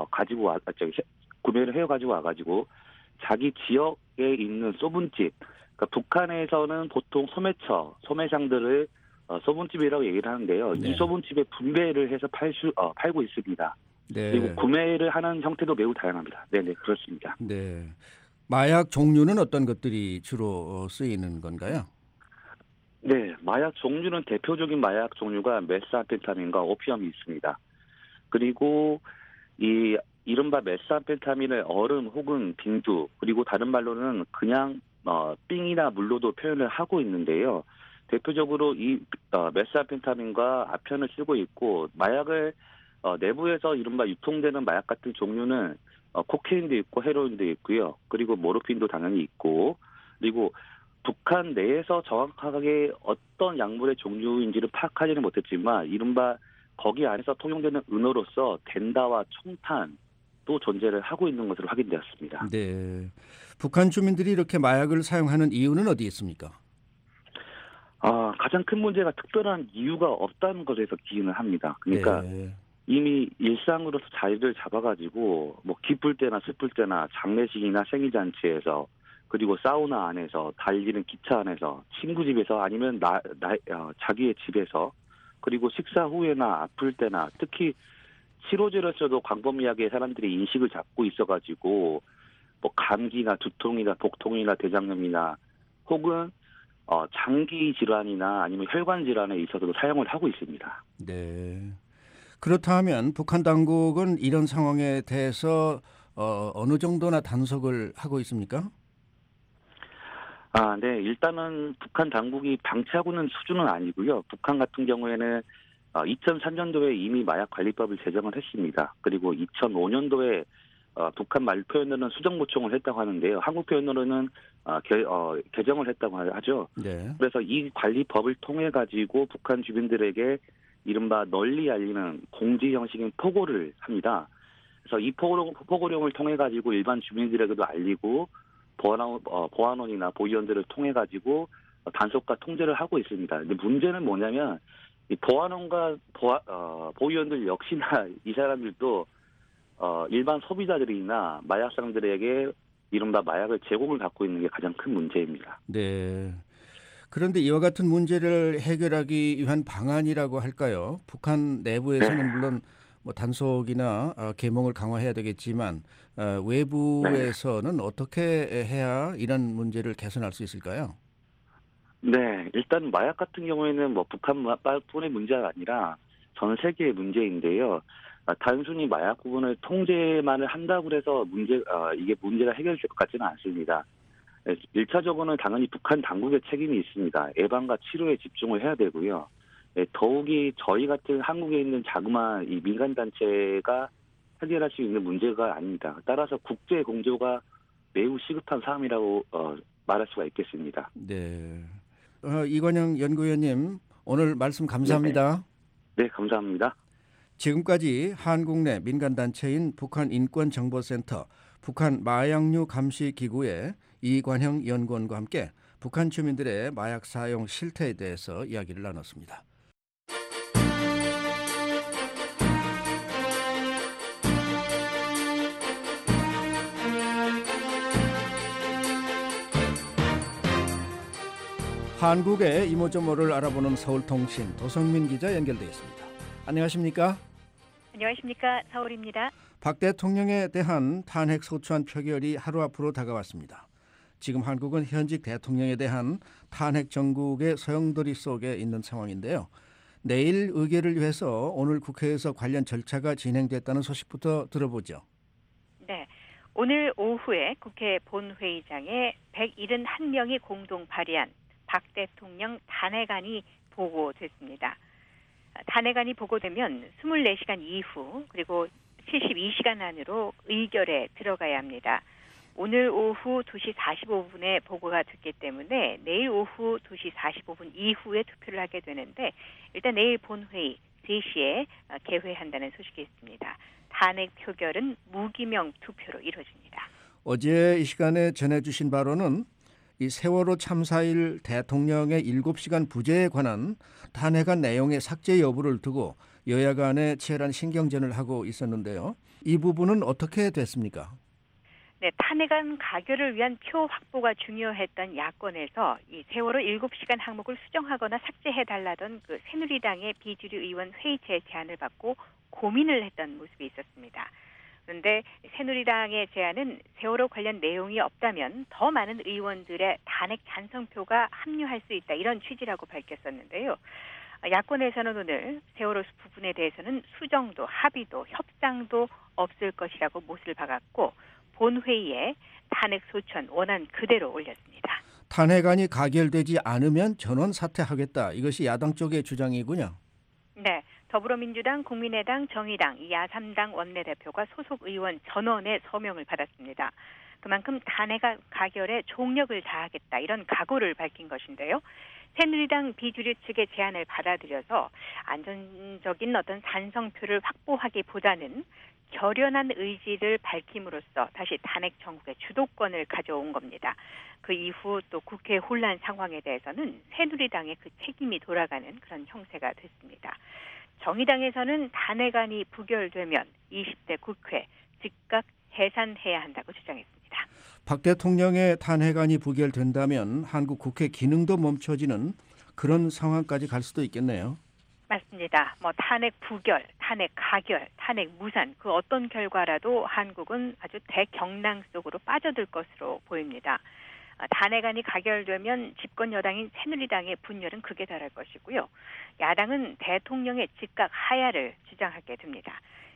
A: 구매를 해가지고 와가지고 자기 지역에 있는 소분집, 그러니까 북한에서는 보통 소매상들을 소분집이라고 얘기를 하는데요.
C: 네.
A: 이 소분집에 분배를 해서 팔고 있습니다.
C: 네.
A: 그리고 구매를 하는 형태도 매우 다양합니다. 네네 그렇습니다.
C: 네. 마약 종류는 어떤 것들이 주로 쓰이는 건가요?
A: 네, 마약 종류는 대표적인 마약 종류가 메스암페타민과 오피엄이 있습니다. 그리고 이 이른바 메스암페타민을 얼음 혹은 빙두 그리고 다른 말로는 그냥 삥이나 물로도 표현을 하고 있는데요. 대표적으로 이 메스암페타민과 아편을 쓰고 있고 마약을 내부에서 이른바 유통되는 마약 같은 종류는 코케인도 있고 헤로인도 있고요. 그리고 모르핀도 당연히 있고 그리고 북한 내에서 정확하게 어떤 약물의 종류인지를 파악하지는 못했지만 이른바 거기 안에서 통용되는 은어로서 덴다와 총탄도 존재를 하고 있는 것으로 확인되었습니다.
C: 네. 북한 주민들이 이렇게 마약을 사용하는 이유는 어디 있습니까?
A: 가장 큰 문제가 특별한 이유가 없다는 것에서 기인을 합니다. 그러니까 이미 일상으로서 자리를 잡아가지고 뭐 기쁠 때나 슬플 때나 장례식이나 생일잔치에서 그리고 사우나 안에서 달리는 기차 안에서 친구 집에서 아니면 자기의 집에서 그리고 식사 후에나 아플 때나 특히 치료제로서도 광범위하게 사람들이 인식을 잡고 있어가지고 뭐 감기나 두통이나 복통이나 대장염이나 혹은 장기 질환이나 아니면 혈관 질환에 있어서도 사용을 하고 있습니다.
C: 네. 그렇다면 북한 당국은 이런 상황에 대해서 어느 정도나 단속을 하고 있습니까?
A: 네. 일단은 북한 당국이 방치하고는 수준은 아니고요. 북한 같은 경우에는 2003년도에 이미 마약관리법을 제정을 했습니다. 그리고 2005년도에 북한 말 표현으로는 수정 모총을 했다고 하는데요. 한국 표현으로는 개정을 했다고 하죠.
C: 네.
A: 그래서 이 관리법을 통해 가지고 북한 주민들에게 이른바 널리 알리는 공지 형식인 포고를 합니다. 그래서 이 포고령을 통해 가지고 일반 주민들에게도 알리고 보안원이나 보위원들을 통해 가지고 단속과 통제를 하고 있습니다. 근데 문제는 뭐냐면 이 보안원과 보위원들 역시나 이 사람들도 일반 소비자들이나 마약상들에게 이른바 마약을 제공을 받고 있는 게 가장 큰 문제입니다.
C: 네. 그런데 이와 같은 문제를 해결하기 위한 방안이라고 할까요? 북한 내부에서는 물론 뭐 단속이나 계몽을 강화해야 되겠지만 외부에서는 어떻게 해야 이런 문제를 개선할 수 있을까요?
A: 네, 일단 마약 같은 경우에는 뭐 북한뿐의 문제가 아니라 전 세계의 문제인데요. 단순히 마약 부분을 통제만을 한다고 해서 이게 문제가 해결될 것 같지는 않습니다. 1차적으로는 당연히 북한 당국의 책임이 있습니다. 예방과 치료에 집중을 해야 되고요. 더욱이 저희 같은 한국에 있는 자그마한 이 민간단체가 해결할 수 있는 문제가 아닙니다. 따라서 국제 공조가 매우 시급한 사안이라고 말할 수가 있겠습니다.
C: 네. 이관영 연구위원님 오늘 말씀 감사합니다.
A: 네, 감사합니다.
C: 지금까지 한국 내 민간단체인 북한인권정보센터 북한마약류 감시기구의 이관형 연구원과 함께 북한 주민들의 마약 사용 실태에 대해서 이야기를 나눴습니다. 한국의 이모저모를 알아보는 서울통신 도성민 기자 연결되어 있습니다. 안녕하십니까?
D: 안녕하십니까? 서울입니다.
C: 박 대통령에 대한 탄핵 소추안 표결이 하루 앞으로 다가왔습니다. 지금 한국은 현직 대통령에 대한 탄핵 정국의 소용돌이 속에 있는 상황인데요. 내일 의결을 위해서 오늘 국회에서 관련 절차가 진행됐다는 소식부터 들어보죠.
D: 네, 오늘 오후에 국회 본회의장에 171명이 공동 발의한 박 대통령 탄핵안이 보고됐습니다. 탄핵안이 보고되면 24시간 이후 그리고 72시간 안으로 의결에 들어가야 합니다. 오늘 오후 2시 45분에 보고가 됐기 때문에 내일 오후 2시 45분 이후에 투표를 하게 되는데 일단 내일 본회의 3시에 개회한다는 소식이 있습니다. 탄핵 표결은 무기명 투표로 이루어집니다.
C: 어제 이 시간에 전해주신 바로는 이 세월호 참사일 대통령의 7시간 부재에 관한 탄핵안 내용의 삭제 여부를 두고 여야 간에 치열한 신경전을 하고 있었는데요. 이 부분은 어떻게 됐습니까?
D: 네, 탄핵안 가결을 위한 표 확보가 중요했던 야권에서 이 세월호 7시간 항목을 수정하거나 삭제해달라던 그 새누리당의 비주류 의원 회의체 제안을 받고 고민을 했던 모습이 있었습니다. 그런데 새누리당의 제안은 세월호 관련 내용이 없다면 더 많은 의원들의 탄핵 찬성표가 합류할 수 있다 이런 취지라고 밝혔었는데요. 야권에서는 오늘 세월호 부분에 대해서는 수정도 합의도 협상도 없을 것이라고 못을 박았고 본회의에 탄핵 소추안 원안 그대로 올렸습니다.
C: 탄핵안이 가결되지 않으면 전원 사퇴하겠다. 이것이 야당 쪽의 주장이군요.
D: 네. 더불어민주당, 국민의당, 정의당, 이 야3당 원내대표가 소속 의원 전원의 서명을 받았습니다. 그만큼 탄핵 가결에 총력을 다하겠다 이런 각오를 밝힌 것인데요. 새누리당 비주류 측의 제안을 받아들여서 안전적인 어떤 찬성표를 확보하기보다는 결연한 의지를 밝힘으로써 다시 탄핵 정국의 주도권을 가져온 겁니다. 그 이후 또 국회 혼란 상황에 대해서는 새누리당의 그 책임이 돌아가는 그런 형세가 됐습니다. 정의당에서는 탄핵안이 부결되면 20대 국회 즉각 해산해야 한다고 주장했습니다.
C: 박 대통령의 탄핵안이 부결된다면 한국 국회 기능도 멈춰지는 그런 상황까지 갈 수도 있겠네요.
D: 맞습니다. 탄핵 부결, 탄핵 가결, 탄핵 무산 그 어떤 결과라도 한국은 아주 대경랑 속으로 빠져들 것으로 보입니다. 탄핵안이 가결되면 집권 여당인 새누리당의 분열은 극에 달할 것이고요. 야당은 대통령의 즉각 하야를 주장하게 됩니다.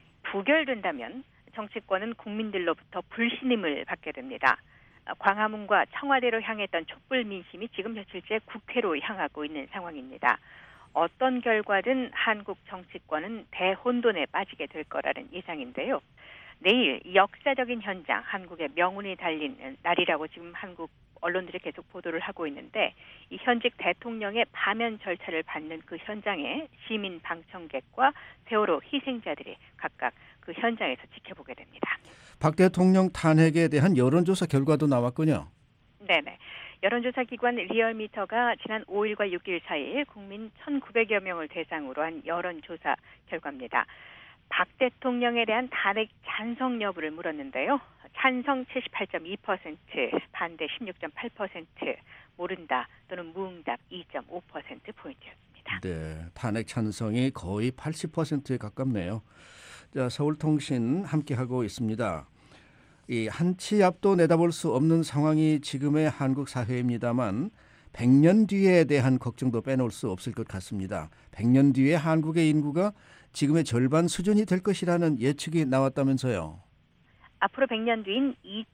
D: 부결된다면 정치권은 국민들로부터 불신임을 받게 됩니다. 광화문과 청와대로 향했던 촛불 민심이 지금 며칠째 국회로 향하고 있는 상황입니다. 어떤 결과든 한국 정치권은 대혼돈에 빠지게 될 거라는 예상인데요. 내일 역사적인 현장, 한국의 명운이 달린 날이라고 지금 한국 언론들이 계속 보도를 하고 있는데 이 현직 대통령의 파면 절차를 받는 그 현장에 시민 방청객과 세월호 희생자들이 각각 그 현장에서 지켜보게 됩니다.
C: 박 대통령 탄핵에 대한 여론조사 결과도 나왔군요.
D: 네네. 여론조사 기관 리얼미터가 지난 5일과 6일 사이에 국민 1,900여 명을 대상으로 한 여론조사 결과입니다. 박 대통령에 대한 탄핵 찬성 여부를 물었는데요. 찬성 78.2%, 반대 16.8%, 모른다 또는 무응답 2.5%포인트였습니다.
C: 네, 탄핵 찬성이 거의 80%에 가깝네요. 자, 서울통신 함께하고 있습니다. 이 한 치 앞도 내다볼 수 없는 상황이 지금의 한국 사회입니다만 100년 뒤에 대한 걱정도 빼놓을 수 없을 것 같습니다. 100년 뒤에 한국의 인구가 지금의 절반 수준이 될 것이라는 예측이 나왔다면서요.
D: 앞으로 100년 뒤인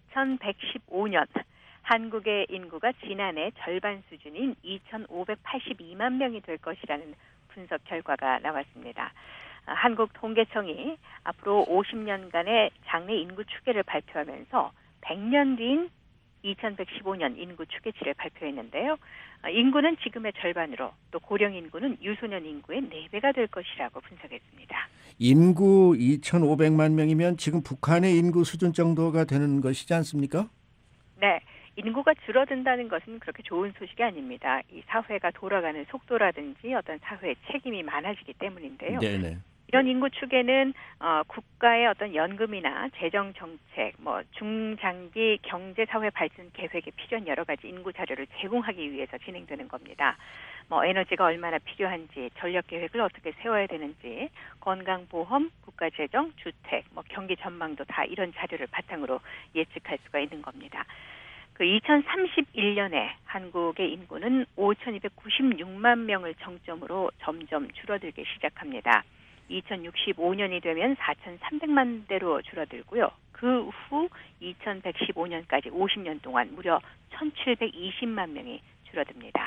D: 2115년 한국의 인구가 지난해 절반 수준인 2582만 명이 될 것이라는 분석 결과가 나왔습니다. 한국통계청이 앞으로 50년간의 장래 인구 추계를 발표하면서 100년 뒤인 2115년 인구 추계치를 발표했는데요. 인구는 지금의 절반으로 또 고령 인구는 유소년 인구의 4배가 될 것이라고 분석했습니다.
C: 인구 2,500만 명이면 지금 북한의 인구 수준 정도가 되는 것이지 않습니까?
D: 네. 인구가 줄어든다는 것은 그렇게 좋은 소식이 아닙니다. 이 사회가 돌아가는 속도라든지 어떤 사회의 책임이 많아지기 때문인데요.
C: 네네.
D: 이런 인구 추계는 국가의 어떤 연금이나 재정 정책, 중장기 경제 사회 발전 계획에 필요한 여러 가지 인구 자료를 제공하기 위해서 진행되는 겁니다. 에너지가 얼마나 필요한지, 전력 계획을 어떻게 세워야 되는지, 건강보험, 국가재정, 주택, 경기 전망도 다 이런 자료를 바탕으로 예측할 수가 있는 겁니다. 2031년에 한국의 인구는 5,296만 명을 정점으로 점점 줄어들기 시작합니다. 2065년이 되면 4,300만 대로 줄어들고요. 그 후 2115년까지 50년 동안 무려 1,720만 명이 줄어듭니다.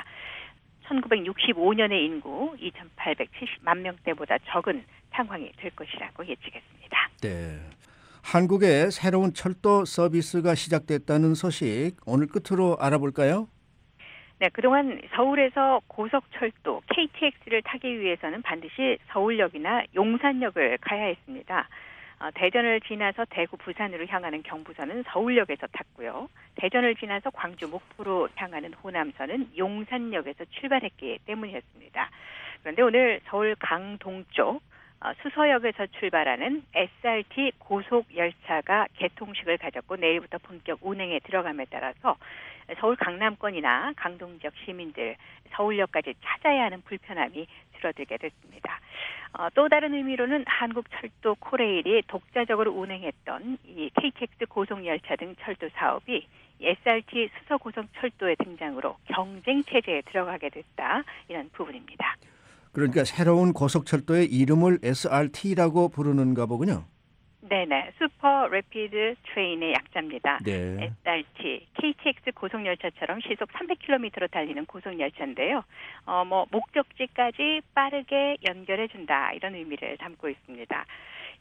D: 1965년의 인구 2,870만 명대보다 적은 상황이 될 것이라고 예측했습니다.
C: 네. 한국에 새로운 철도 서비스가 시작됐다는 소식 오늘 끝으로 알아볼까요?
D: 네, 그동안 서울에서 고속철도 KTX를 타기 위해서는 반드시 서울역이나 용산역을 가야 했습니다. 대전을 지나서 대구, 부산으로 향하는 경부선은 서울역에서 탔고요. 대전을 지나서 광주, 목포로 향하는 호남선은 용산역에서 출발했기 때문이었습니다. 그런데 오늘 서울 강동 쪽 수서역에서 출발하는 SRT 고속열차가 개통식을 가졌고 내일부터 본격 운행에 들어감에 따라서 서울 강남권이나 강동 지역 시민들 서울역까지 찾아야 하는 불편함이 줄어들게 됐습니다. 또 다른 의미로는 한국철도 코레일이 독자적으로 운행했던 이 KTX 고속열차 등 철도 사업이 SRT 수서고속철도의 등장으로 경쟁 체제에 들어가게 됐다. 이런 부분입니다.
C: 그러니까 새로운 고속철도의 이름을 SRT라고 부르는가 보군요.
D: 네네. 슈퍼 래피드 트레인의 약자입니다.
C: 네.
D: SRT, KTX 고속열차처럼 시속 300km로 달리는 고속열차인데요. 목적지까지 빠르게 연결해준다 이런 의미를 담고 있습니다.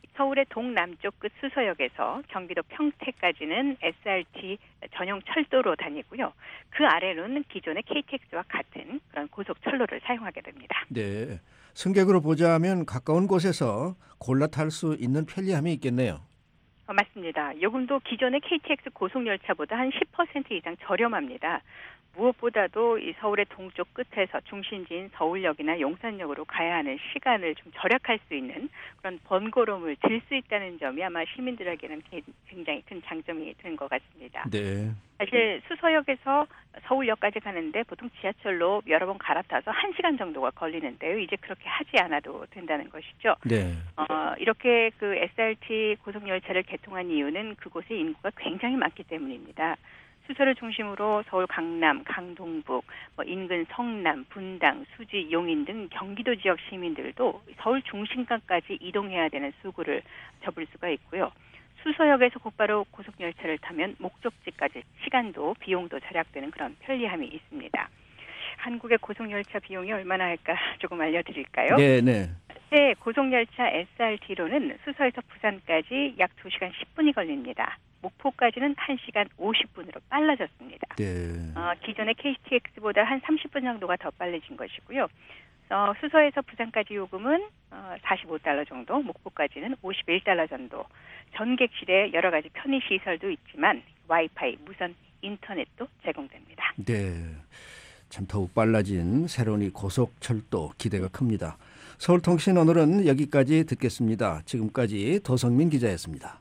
D: 서울의 동남쪽 끝 수서역에서 경기도 평택까지는 SRT 전용 철도로 다니고요. 그 아래로는 기존의 KTX와 같은 그런 고속 철로를 사용하게 됩니다.
C: 네, 승객으로 보자면 가까운 곳에서 골라 탈 수 있는 편리함이 있겠네요.
D: 맞습니다. 요금도 기존의 KTX 고속열차보다 한 10% 이상 저렴합니다. 무엇보다도 이 서울의 동쪽 끝에서 중심지인 서울역이나 용산역으로 가야 하는 시간을 좀 절약할 수 있는 그런 번거로움을 들 수 있다는 점이 아마 시민들에게는 굉장히 큰 장점이 된 것 같습니다.
C: 네.
D: 사실 수서역에서 서울역까지 가는데 보통 지하철로 여러 번 갈아타서 1시간 정도가 걸리는데요. 이제 그렇게 하지 않아도 된다는 것이죠.
C: 네.
D: 이렇게 그 SRT 고속열차를 개통한 이유는 그곳의 인구가 굉장히 많기 때문입니다. 수서를 중심으로 서울 강남, 강동북, 인근 성남, 분당, 수지, 용인 등 경기도 지역 시민들도 서울 중심가까지 이동해야 되는 수고를 접을 수가 있고요. 수서역에서 곧바로 고속열차를 타면 목적지까지 시간도 비용도 절약되는 그런 편리함이 있습니다. 한국의 고속열차 비용이 얼마나 할까 조금 알려드릴까요?
C: 네.
D: 네, 고속열차 SRT로는 수서에서 부산까지 약 2시간 10분이 걸립니다. 목포까지는 1시간 50분으로 빨라졌습니다.
C: 네.
D: 기존의 KTX보다 한 30분 정도가 더 빨라진 것이고요. 수서에서 부산까지 요금은 45달러 정도, 목포까지는 51달러 정도. 전객실에 여러 가지 편의시설도 있지만 와이파이, 무선 인터넷도 제공됩니다.
C: 네. 참 더욱 빨라진 새로운 이 고속철도 기대가 큽니다. 서울통신 오늘은 여기까지 듣겠습니다. 지금까지 도성민 기자였습니다.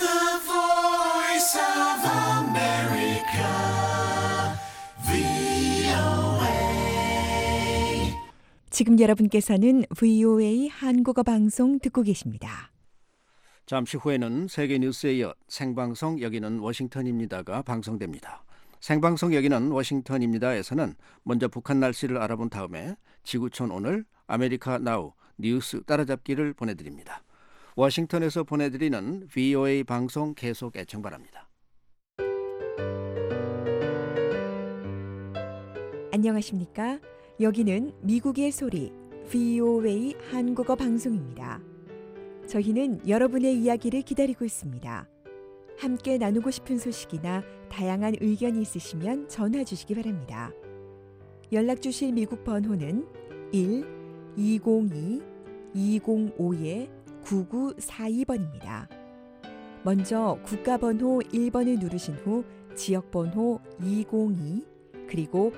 F: 지금 여러분께서는 VOA 한국어 방송 듣고 계십니다.
C: 잠시 후에는 세계 뉴스에 이어 생방송 여기는 워싱턴입니다가 방송됩니다. 생방송 여기는 워싱턴입니다에서는 먼저 북한 날씨를 알아본 다음에 지구촌 오늘 아메리카 나우 뉴스 따라잡기를 보내드립니다. 워싱턴에서 보내드리는 VOA 방송 계속 애청 바랍니다.
F: 안녕하십니까? 여기는 미국의 소리 VOA 한국어 방송입니다. 저희는 여러분의 이야기를 기다리고 있습니다. 함께 나누고 싶은 소식이나 다양한 의견이 있으시면 전화 주시기 바랍니다. 연락 주실 미국 번호는 1-202-205-9942번입니다. 먼저 국가번호 1번을 누르신 후 지역번호 202 그리고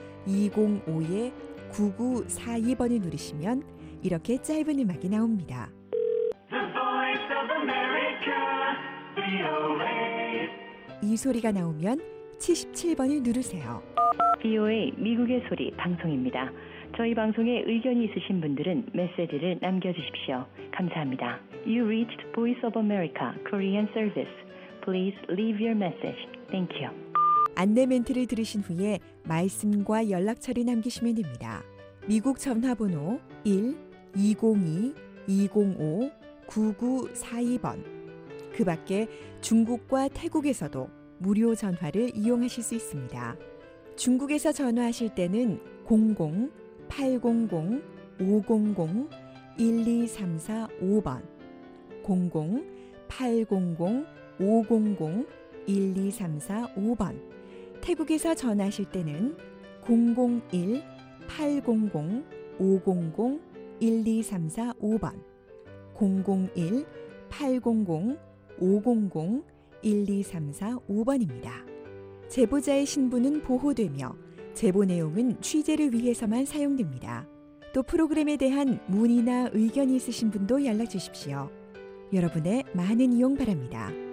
F: 205-9942번을 누르시면 이렇게 짧은 음악이 나옵니다. 이 소리가 나오면 77번을 누르세요.
V: VOA 미국의 소리 방송입니다. 저희 방송에 의견이 있으신 분들은 메시지를 남겨주십시오. 감사합니다. You reached Voice of America Korean Service. Please leave your message. Thank you.
F: 안내 멘트를 들으신 후에 말씀과 연락처를 남기시면 됩니다. 미국 전화번호 1-202-205-9942번. 그 밖에 중국과 태국에서도 무료 전화를 이용하실 수 있습니다. 중국에서 전화하실 때는 00-800-500-12345번 00-800-500-12345번 태국에서 전화하실 때는 001-800-500-12345번 001-800-500-12345번입니다. 제보자의 신분은 보호되며 제보 내용은 취재를 위해서만 사용됩니다. 또 프로그램에 대한 문의나 의견이 있으신 분도 연락 주십시오. 여러분의 많은 이용 바랍니다.